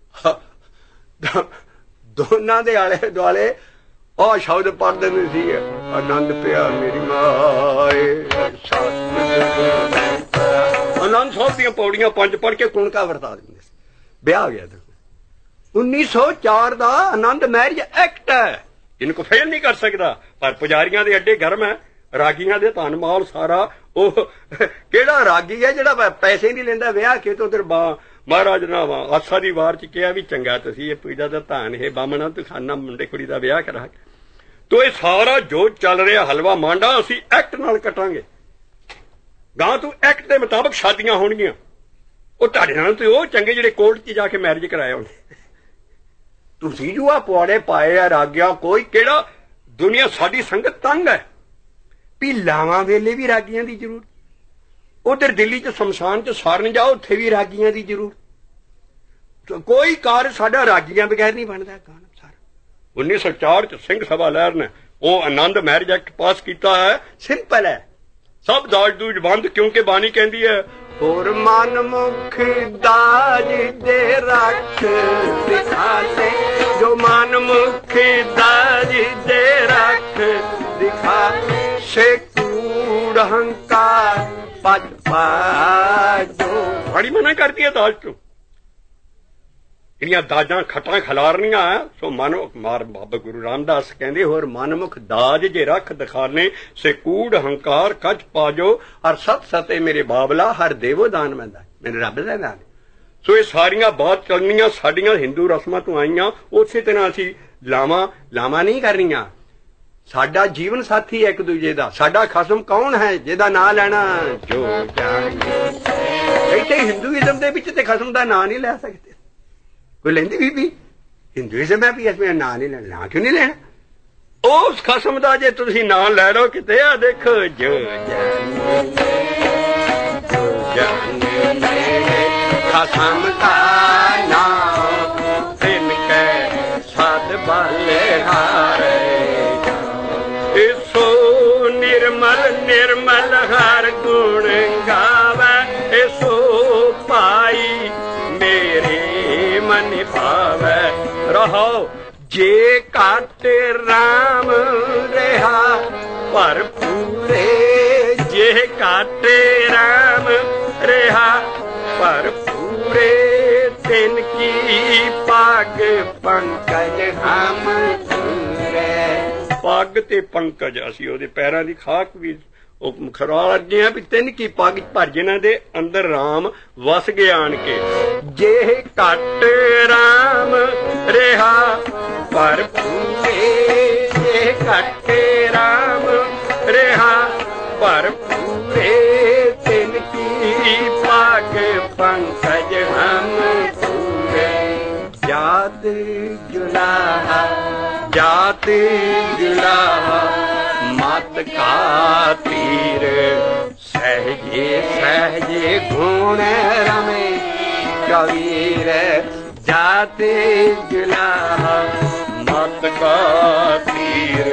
ਦੋਨਾਂ ਦੇ ਆਲੇ ਦੁਆਲੇ ਉਹ ਸ਼ਬਦ ਪੜ੍ਹਦੇ ਨਹੀਂ ਸੀ ਆਨੰਦ ਪਿਆ ਮੇਰੀ ਮਾਏ ਆਨੰਦ ਸਾਹਿਬ ਦੀਆਂ ਪੌੜੀਆਂ ਪੰਜ ਪੜ੍ਹ ਕੇ ਕੁਣਕਾ ਵਰਤਾ ਦਿੰਦੇ ਸੀ। ਵਿਆਹ ਗਿਆ ਉੱਨੀ ਸੌ ਚਾਰ ਦਾ ਆਨੰਦ ਮੈਰਿਜ ਐਕਟ ਹੈ। ਇਹਨੂੰ ਕੋਈ ਫੇਲ ਨਹੀਂ ਕਰ ਸਕਦਾ। ਪਰ ਪੁਜਾਰੀਆਂ ਦੇ ਅੱਡੇ ਗਰਮ ਹੈ ਰਾਗੀਆਂ ਦੇ ਧਨ ਮਾਲ ਸਾਰਾ। ਉਹ ਕਿਹੜਾ ਰਾਗੀ ਹੈ ਜਿਹੜਾ ਪੈਸੇ ਨਹੀਂ ਲੈਂਦਾ ਵਿਆਹ ਕੇ ਤੋਂ ਉਧਰ ਮਹਾਰਾਜ ਨਾ ਆਸਾ ਦੀ ਵਾਰ ਚ ਕਿਹਾ ਵੀ ਚੰਗਾ ਤੁਸੀਂ ਇਹ ਪੂਜਾ ਦਾ ਧਨ ਇਹ ਬਾਮਣਾ ਤੂੰ ਖਾਨਾ ਮੁੰਡੇ ਕੁੜੀ ਦਾ ਵਿਆਹ ਕਰਾ ਕੇ ਤੋ ਇਹ ਸਾਰਾ ਜੋ ਚੱਲ ਰਿਹਾ ਹਲਵਾ ਮਾਂਡਾ ਅਸੀਂ ਐਕਟ ਨਾਲ ਕੱਟਾਂਗੇ। ਗਾਂ ਤੂੰ ਐਕਟ ਦੇ ਮੁਤਾਬਕ ਸ਼ਾਦੀਆਂ ਹੋਣਗੀਆਂ। ਉਹ ਤੁਹਾਡੇ ਨਾਲ ਤੇ ਉਹ ਚੰਗੇ ਜਿਹੜੇ ਕੋਰਟ 'ਚ ਜਾ ਕੇ ਮੈਰਿਜ ਕਰਾਇਆ ਉਹਨੇ। ਤੁਸੀਂ ਜੋ ਆ ਪੁਆੜੇ ਪਾਏ ਆ ਰਾਗਿਆ ਕੋਈ ਕਿਹੜਾ ਦੁਨੀਆ ਸਾਡੀ ਸੰਗਤ ਤੰਗ ਹੈ ਵੀ ਲਾਵਾਂ ਵੇਲੇ ਵੀ ਰਾਗੀਆਂ ਦੀ ਜ਼ਰੂਰਤ। ਉਧਰ ਦਿੱਲੀ 'ਚ ਸ਼ਮਸ਼ਾਨ 'ਚ ਸਾਰਨ ਜਾਓ ਉੱਥੇ ਵੀ ਰਾਗੀਆਂ ਦੀ ਜ਼ਰੂਰਤ। ਕੋਈ ਕਾਰ ਸਾਡਾ ਰਾਗੀਆਂ ਬਗੈਰ ਨਹੀਂ ਬਣਦਾ। ਗਾਣਾ ਸਾਰਾ ਉੱਨੀ ਸੌ ਚਾਰ 'ਚ ਸਿੰਘ ਸਭਾ ਲਹਿਰ ਨੇ ਉਹ ਆਨੰਦ ਮੈਰਿਜ ਐਕਟ ਪਾਸ ਕੀਤਾ ਹੈ। ਸਿੰਪਲ ਹੈ ਸਭ ਦਾਜ ਦੂਜ ਬੰਦ ਕਿਉਂਕਿ ਬਾਣੀ ਕਹਿੰਦੀ ਹੈ ਹੋਰ ਮਨ ਮੁਖ ਦਾਜ ਦੇ ਰੱਖ ਦਿਖਾਲੇ ਜੋ ਮਨ ਮੁਖ ਦਾਜ ਦੇ ਰੱਖ ਦਿਖਾ ਸੇ ਕੂੜ ਹੰਕਾਰ ਪਜ ਪਾਜੋ। ਬੜੀ ਮਨਾ ਕਰਦੀ ਹੈ ਦਾਜ ਤੋਂ। ਜਿਹੜੀਆਂ ਦਾਜਾਂ ਖੱਟਾਂ ਖਿਲਾਰਨੀਆਂ ਸੋ ਮਨ ਮਾਰ ਬਾਬਾ ਗੁਰੂ ਰਾਮਦਾਸ ਕਹਿੰਦੇ ਹੋਰ ਮਨਮੁਖ ਦਾਜ ਜੇ ਰੱਖ ਦਿਖਾਨੇ ਸੇ ਕੂੜ ਹੰਕਾਰ ਕੱਚ ਪਾਜੋ ਹਰ ਸਤ ਸਤੇ ਮੇਰੇ ਬਾਬਲਾ ਹਰ ਦੇਵੋ ਦਾਨ ਮੰਦਾ ਮੇਰੇ ਰੱਬ ਦਾ ਦਾਨ। ਸੋ ਇਹ ਸਾਰੀਆਂ ਬਾਤ ਚੱਲਣੀਆਂ ਸਾਡੀਆਂ ਹਿੰਦੂ ਰਸਮਾਂ ਤੋਂ ਆਈਆਂ। ਉਸੇ ਤਰ੍ਹਾਂ ਅਸੀਂ ਲਾਵਾਂ ਲਾਵਾਂ ਨਹੀਂ ਕਰਨੀਆਂ। ਸਾਡਾ ਜੀਵਨ ਸਾਥੀ ਹੈ ਇੱਕ ਦੂਜੇ ਦਾ। ਸਾਡਾ ਖਸਮ ਕੌਣ ਹੈ ਜਿਹਦਾ ਨਾਂ ਲੈਣਾ ਜੋ ਜਾਣੇ। ਇੱਥੇ ਹਿੰਦੂਇਜ਼ਮ ਦੇ ਵਿੱਚ ਤੇ ਖਸਮ ਦਾ ਨਾਂ ਨਹੀਂ ਲੈ ਸਕਦੇ। ਕੋਈ ਲੈਂਦੀ ਬੀਬੀ ਹਿੰਦੂਇਜ਼ਮ ਹੈ ਵੀ ਇਸ ਵਿੱਚ ਨਾਂ ਨਹੀਂ ਲੈਣਾ। ਨਾਂ ਕਿਉਂ ਨਹੀਂ ਲੈਣਾ? ਉਸ ਖਸਮ ਦਾ ਜੇ ਤੁਸੀਂ ਨਾਂ ਲੈ ਲਓ ਕਿਤੇ ਆ ਦੇਖੋ ਜੋ ਖਸਮ ਦਾ ਨਾਮ ਤਿਨ ਕੇ ਸਦ ਬਲਿਹਾਰੇ ਸੋ ਨਿਰਮਲ ਨਿਰਮਲ ਹਰ ਗੁਣ ਗਾਵੇ ਸੋ ਪਾਈ ਮੇਰੇ ਮਨ ਭਾਵੈ ਰਹੋ ਜੇ ਘਟ ਰਾਮ ਰਹਾ ਪਰ ਪੂਰੇ ਜੇ ਘਟ ਰਾਮ ਰਹਾ ਪਰ ਪੂਰੇ ਤਿਨ ਕੀ ਪੱਗ ਪੰਕਜ ਹਮ ਪੂਰੇ। ਪੱਗ ਤੇ ਪੰਕਜ ਅਸੀਂ ਉਹਦੇ ਪੈਰਾਂ ਦੀ ਖਾਕ ਵੀ ਉਹ ਖਰਾ ਲੱਗੇ ਆ ਵੀ ਤਿੰਨ ਕੀ ਪੱਗ ਭਰ ਜਿਨ੍ਹਾਂ ਦੇ ਅੰਦਰ ਰਾਮ ਵਸ ਗਿਆ ਆਣ ਕੇ। ਜੇ ਘਟ ਰਾਮ ਰਿਹਾ ਪਰ ਪੂਰੇ ਜੇ ਘਟ ਰਾਮ ਰਿਹਾ ਪਰ ਪੂਰੇ ਤਿੰਨ ਕੀ ਪੱਗ ਪੰਕਜ ਹਮ ਪੂਰੇ। ਜਾਤ ਜੁਲਾਹਾ ਜਾਤ ਜੁਲਾਹਾ ਮਤ ਕਾ ਪੀਰ ਸਹਿਜੇ ਸਹਿਜੇ ਗੁਣ ਰਮੇ ਕਬੀਰ। ਜਾਤ ਜੁਲਾਹਾ ਮਤ ਕਾ ਪੀਰ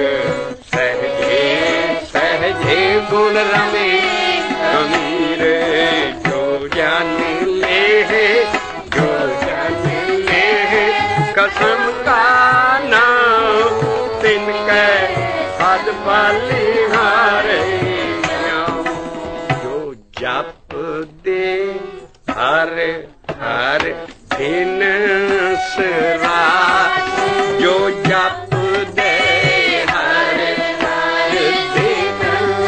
ਸਹਿਜੇ ਸਹਿਜੇ ਗੁਣ ਰਮੇ ਕਬੀਰ। ਜੋ ਜਾਨ ਲੈ ਜੋ ਜਾਨ ਲੈ ਕਸਮ ਕਾ ਨਾਮ ਬਲਿਹਾਰੀਆਂ ਜੋ ਜਪਦੇ ਹਰ ਹਰ ਦਿਨ ਸਰਾਤ ਜੋ ਜਪਦੇ ਹਰ ਹਰ ਦਿਨ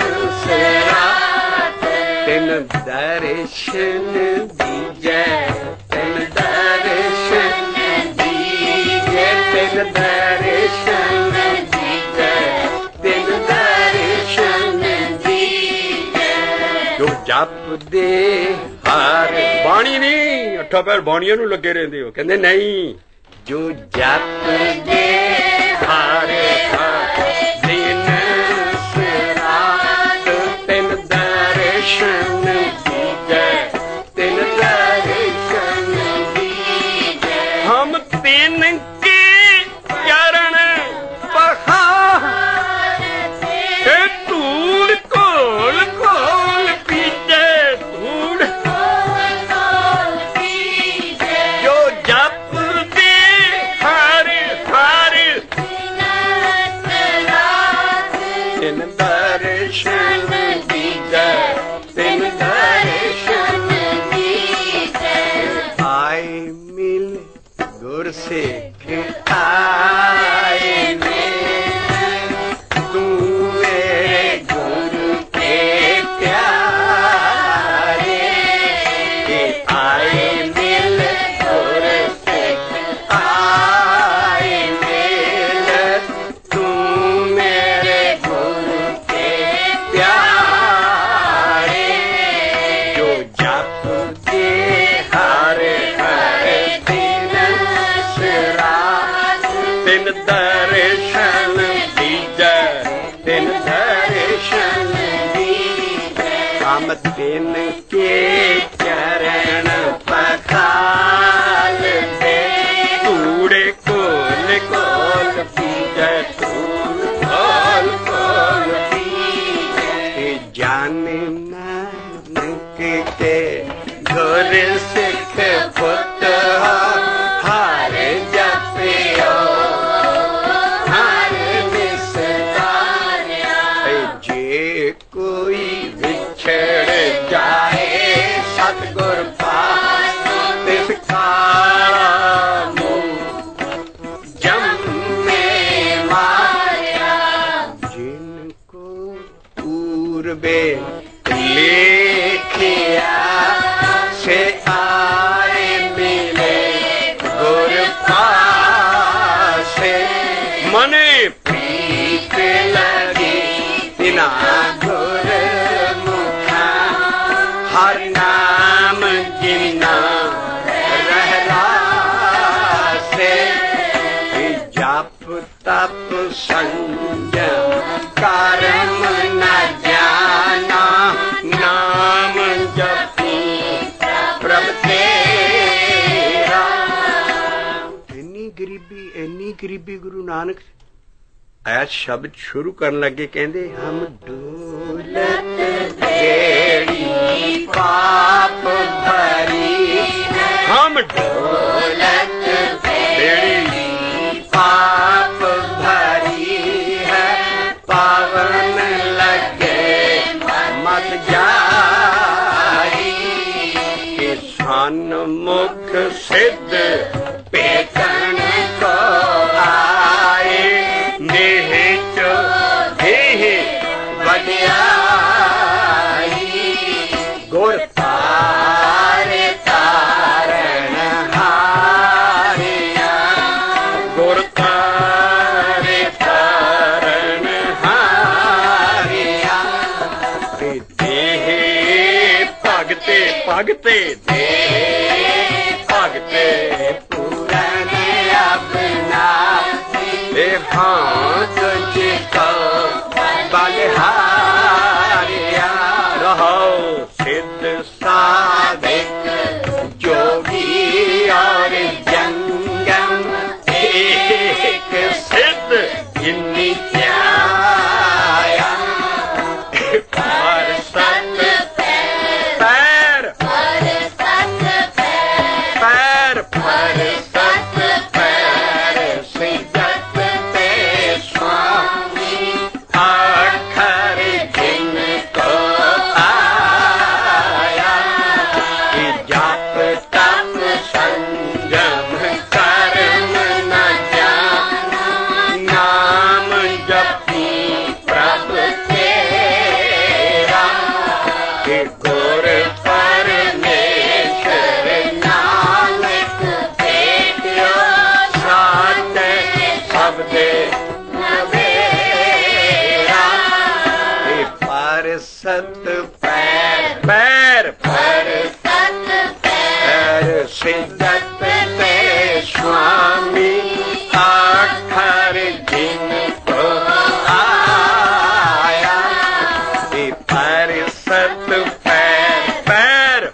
ਸਰਾਤ ਤਿਨ ਦਰਸ਼ਨ ਦੀਜੈ ਤਿਨ ਦਰਸ਼ਨ ਦੀਜੈ ਤਿਨ ਦਰਸ਼ਨ ਦੀਜੈ ਤਿਨ ਦਰਸ਼ਨ ਦੀਜੈ ਜੋ ਜਪਦੇ ਹਰ ਬਾਣੀ ਨਹੀਂ ਅੱਠਾ ਪੈਰ ਬਾਣੀਆਂ ਨੂੰ ਲੱਗੇ ਰਹਿੰਦੇ ਹੋ ਕਹਿੰਦੇ ਨਹੀਂ ਜੋ ਜਪਦੇ ਹਰ ਹਰ ਦਿਨ ਸਰਾਤ ਤਿਨ ਦਰਸ਼ਨ ਦੀਜੈ ਤਿਨ ਦਰਸ਼ਨ ਦੀਜੈ ਹਮ ਤਿਨ ਕੀ ਚਰਨ ਪਖਾਰ ਤੇ ਧੂੜ ਕੋਲ ਕੋਲ ਪੀਜੈ ਧੂੜ ਜੋ ਜਪਦੇ ਹਰ ਹਰ ਤਿਨ ਦਰਸ਼ਨ ਦੀਜੈ ਤਿਨ ਦਰਸ਼ਨ ਦੀਜੈ ਆਏ ਮਿਲ ਗੁਰ ਸਿੱਖ ਆਏ ਮਿਲ ਤੂੰ ਮੇਰੇ ਗੁਰੂ ਕੇ ਪਿਆਰੇ ਕਿ ਆਏ ਮਿਲ ਗੁਰ ਸਿੱਖ ਆਏ ਮਿਲ ਤੂੰ ਮੇਰੇ ਗੁਰੂ ਕੇ ਪਿਆਰੇ ਜੋ ਜਪਦੇ ਹਰ ਹਰ ਦਿਨ ਸਰਾਤ ਤਿਨ ਦਰਸ਼ਨ ਦੀਜੈ ਤਿਨ ਦਰਸ਼ਨ ਦੀਜੈ ਹਮ ਤਿਨ ਕੇ ਚਰਨ ਪਖਾਲ ਦੇ ਧੂੜੇ ਕੋਲ ਕੋਲ ਪੀਜੈ ਧੂੜ ਕੋਲ ਕੋਲ ਪੀਜੈ ਜਾਣੇ ਨਾਨਕ ਕੇ ਗੁਰ ਸਿੱਖ ਪੁੱਤ ਹਰ ਜਪਿਓ ਹਰ ਨਿਸਤਾਰਿਆ ਜੇ ਕੋਈ ਵਿਛੜ ਜਾਏ ਸਤਿਗੁਰ ਪਾਸ ਤਿਸ ਕਾਲਾ ਮੂੰਹ ਜੰਮੇ ਮਾਰਿਆ ਜਿਨ ਕੋ ਪੂਰਬੇ ਲੇਖਿਆ ਸੇ ਆਏ ਮਿਲੇ ਗੁਰ ਪਾਸੇ ਮਨੇ ਪ੍ਰੀਤ ਲਗੀ ਤਿਨਾ ਗੁਰ ਮੁਖਾ ਹਰ ਨਾਮ ਜਿਨਾ ਰਹਿ ਰਾਸੇ ਜਪ ਤਪ ਸੰਜਮ ਕਰਮ ਨ ਜਾਨਾ ਨਾਮ ਜਪੀ ਪ੍ਰਭ ਤੇਰਾ ਇੰਨੀ ਗਰੀਬੀ ਇੰਨੀ ਗਰੀਬੀ ਗੁਰੂ ਨਾਨਕ ਆਇਆ ਸ਼ਬਦ ਸ਼ੁਰੂ ਕਰਨ ਲੱਗੇ ਕਹਿੰਦੇ ਹਮ ਦੌਲਤ ਜਿਹੜੀ ਪਾਪ ਭਰੀ ਹਮ ਦੌਲਤ ਜਿਹੜੀ ਪਾਪ ਭਰੀ ਹੈ ਪਾਵਨ ਲੱਗੇ ਮਤ ਜਾਈ ਕਿ ਸਨਮੁਖ ਸਿੱਧ ਪੇਤਨ ਕੋ ਆਏ ਨੇਹ ਚੋ ਦੇਹ ਵਡਿਆਈ ਗੁਰ ਤਾਰੇ ਤਾਰਨ ਹਾਰਿਆ ਗੁਰ ਤਾਰੇ ਤਾਰਨ ਹਾਰਿਆ ਤੇ ਦੇਹ ਭਗਤੇ ਭਗਤੇ ਦੇ ਭਗਤੇ ਪੂਰਨ ਆਪਣਾ ਇਹ ਹਾਂ ਤੁਝ ਕੋ ਬਲਿਹਾਰਿਆ ਰਹੋ ਸਿੱਧ ਸਾਧਕ ਜੋਗੀ ਔਰ ਜੰਗਮ ਇੱਕ ਸਿੱਧ ਇੰਨੀ ਪਿਆਇਆ ਪਰ ਸਤ ਪੈਰ ਪਰ ਸਤ ਪੈਰ ਪਰ ਸਤ ਪੈਰ ਸਿਜਤ ਤੇ ਸਵਾਮੀ ਆਠ सिद्धत ते स्वामी आखर जिनको आया ये परिसत पैर पैर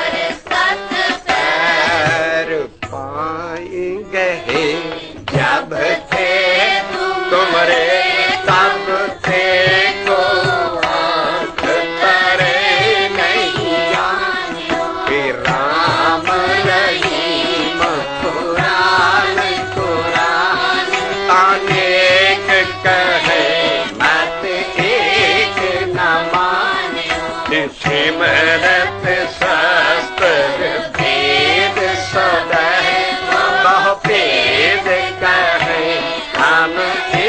पैर पाएंगे जब थे तुमरे तब थे को आँख तरे नहीं जाने राम रहीम कुरान कुरान अनेक कहे मत एक न माने सिमरत शास्त्र भेद सदै बहु भेद कहे हम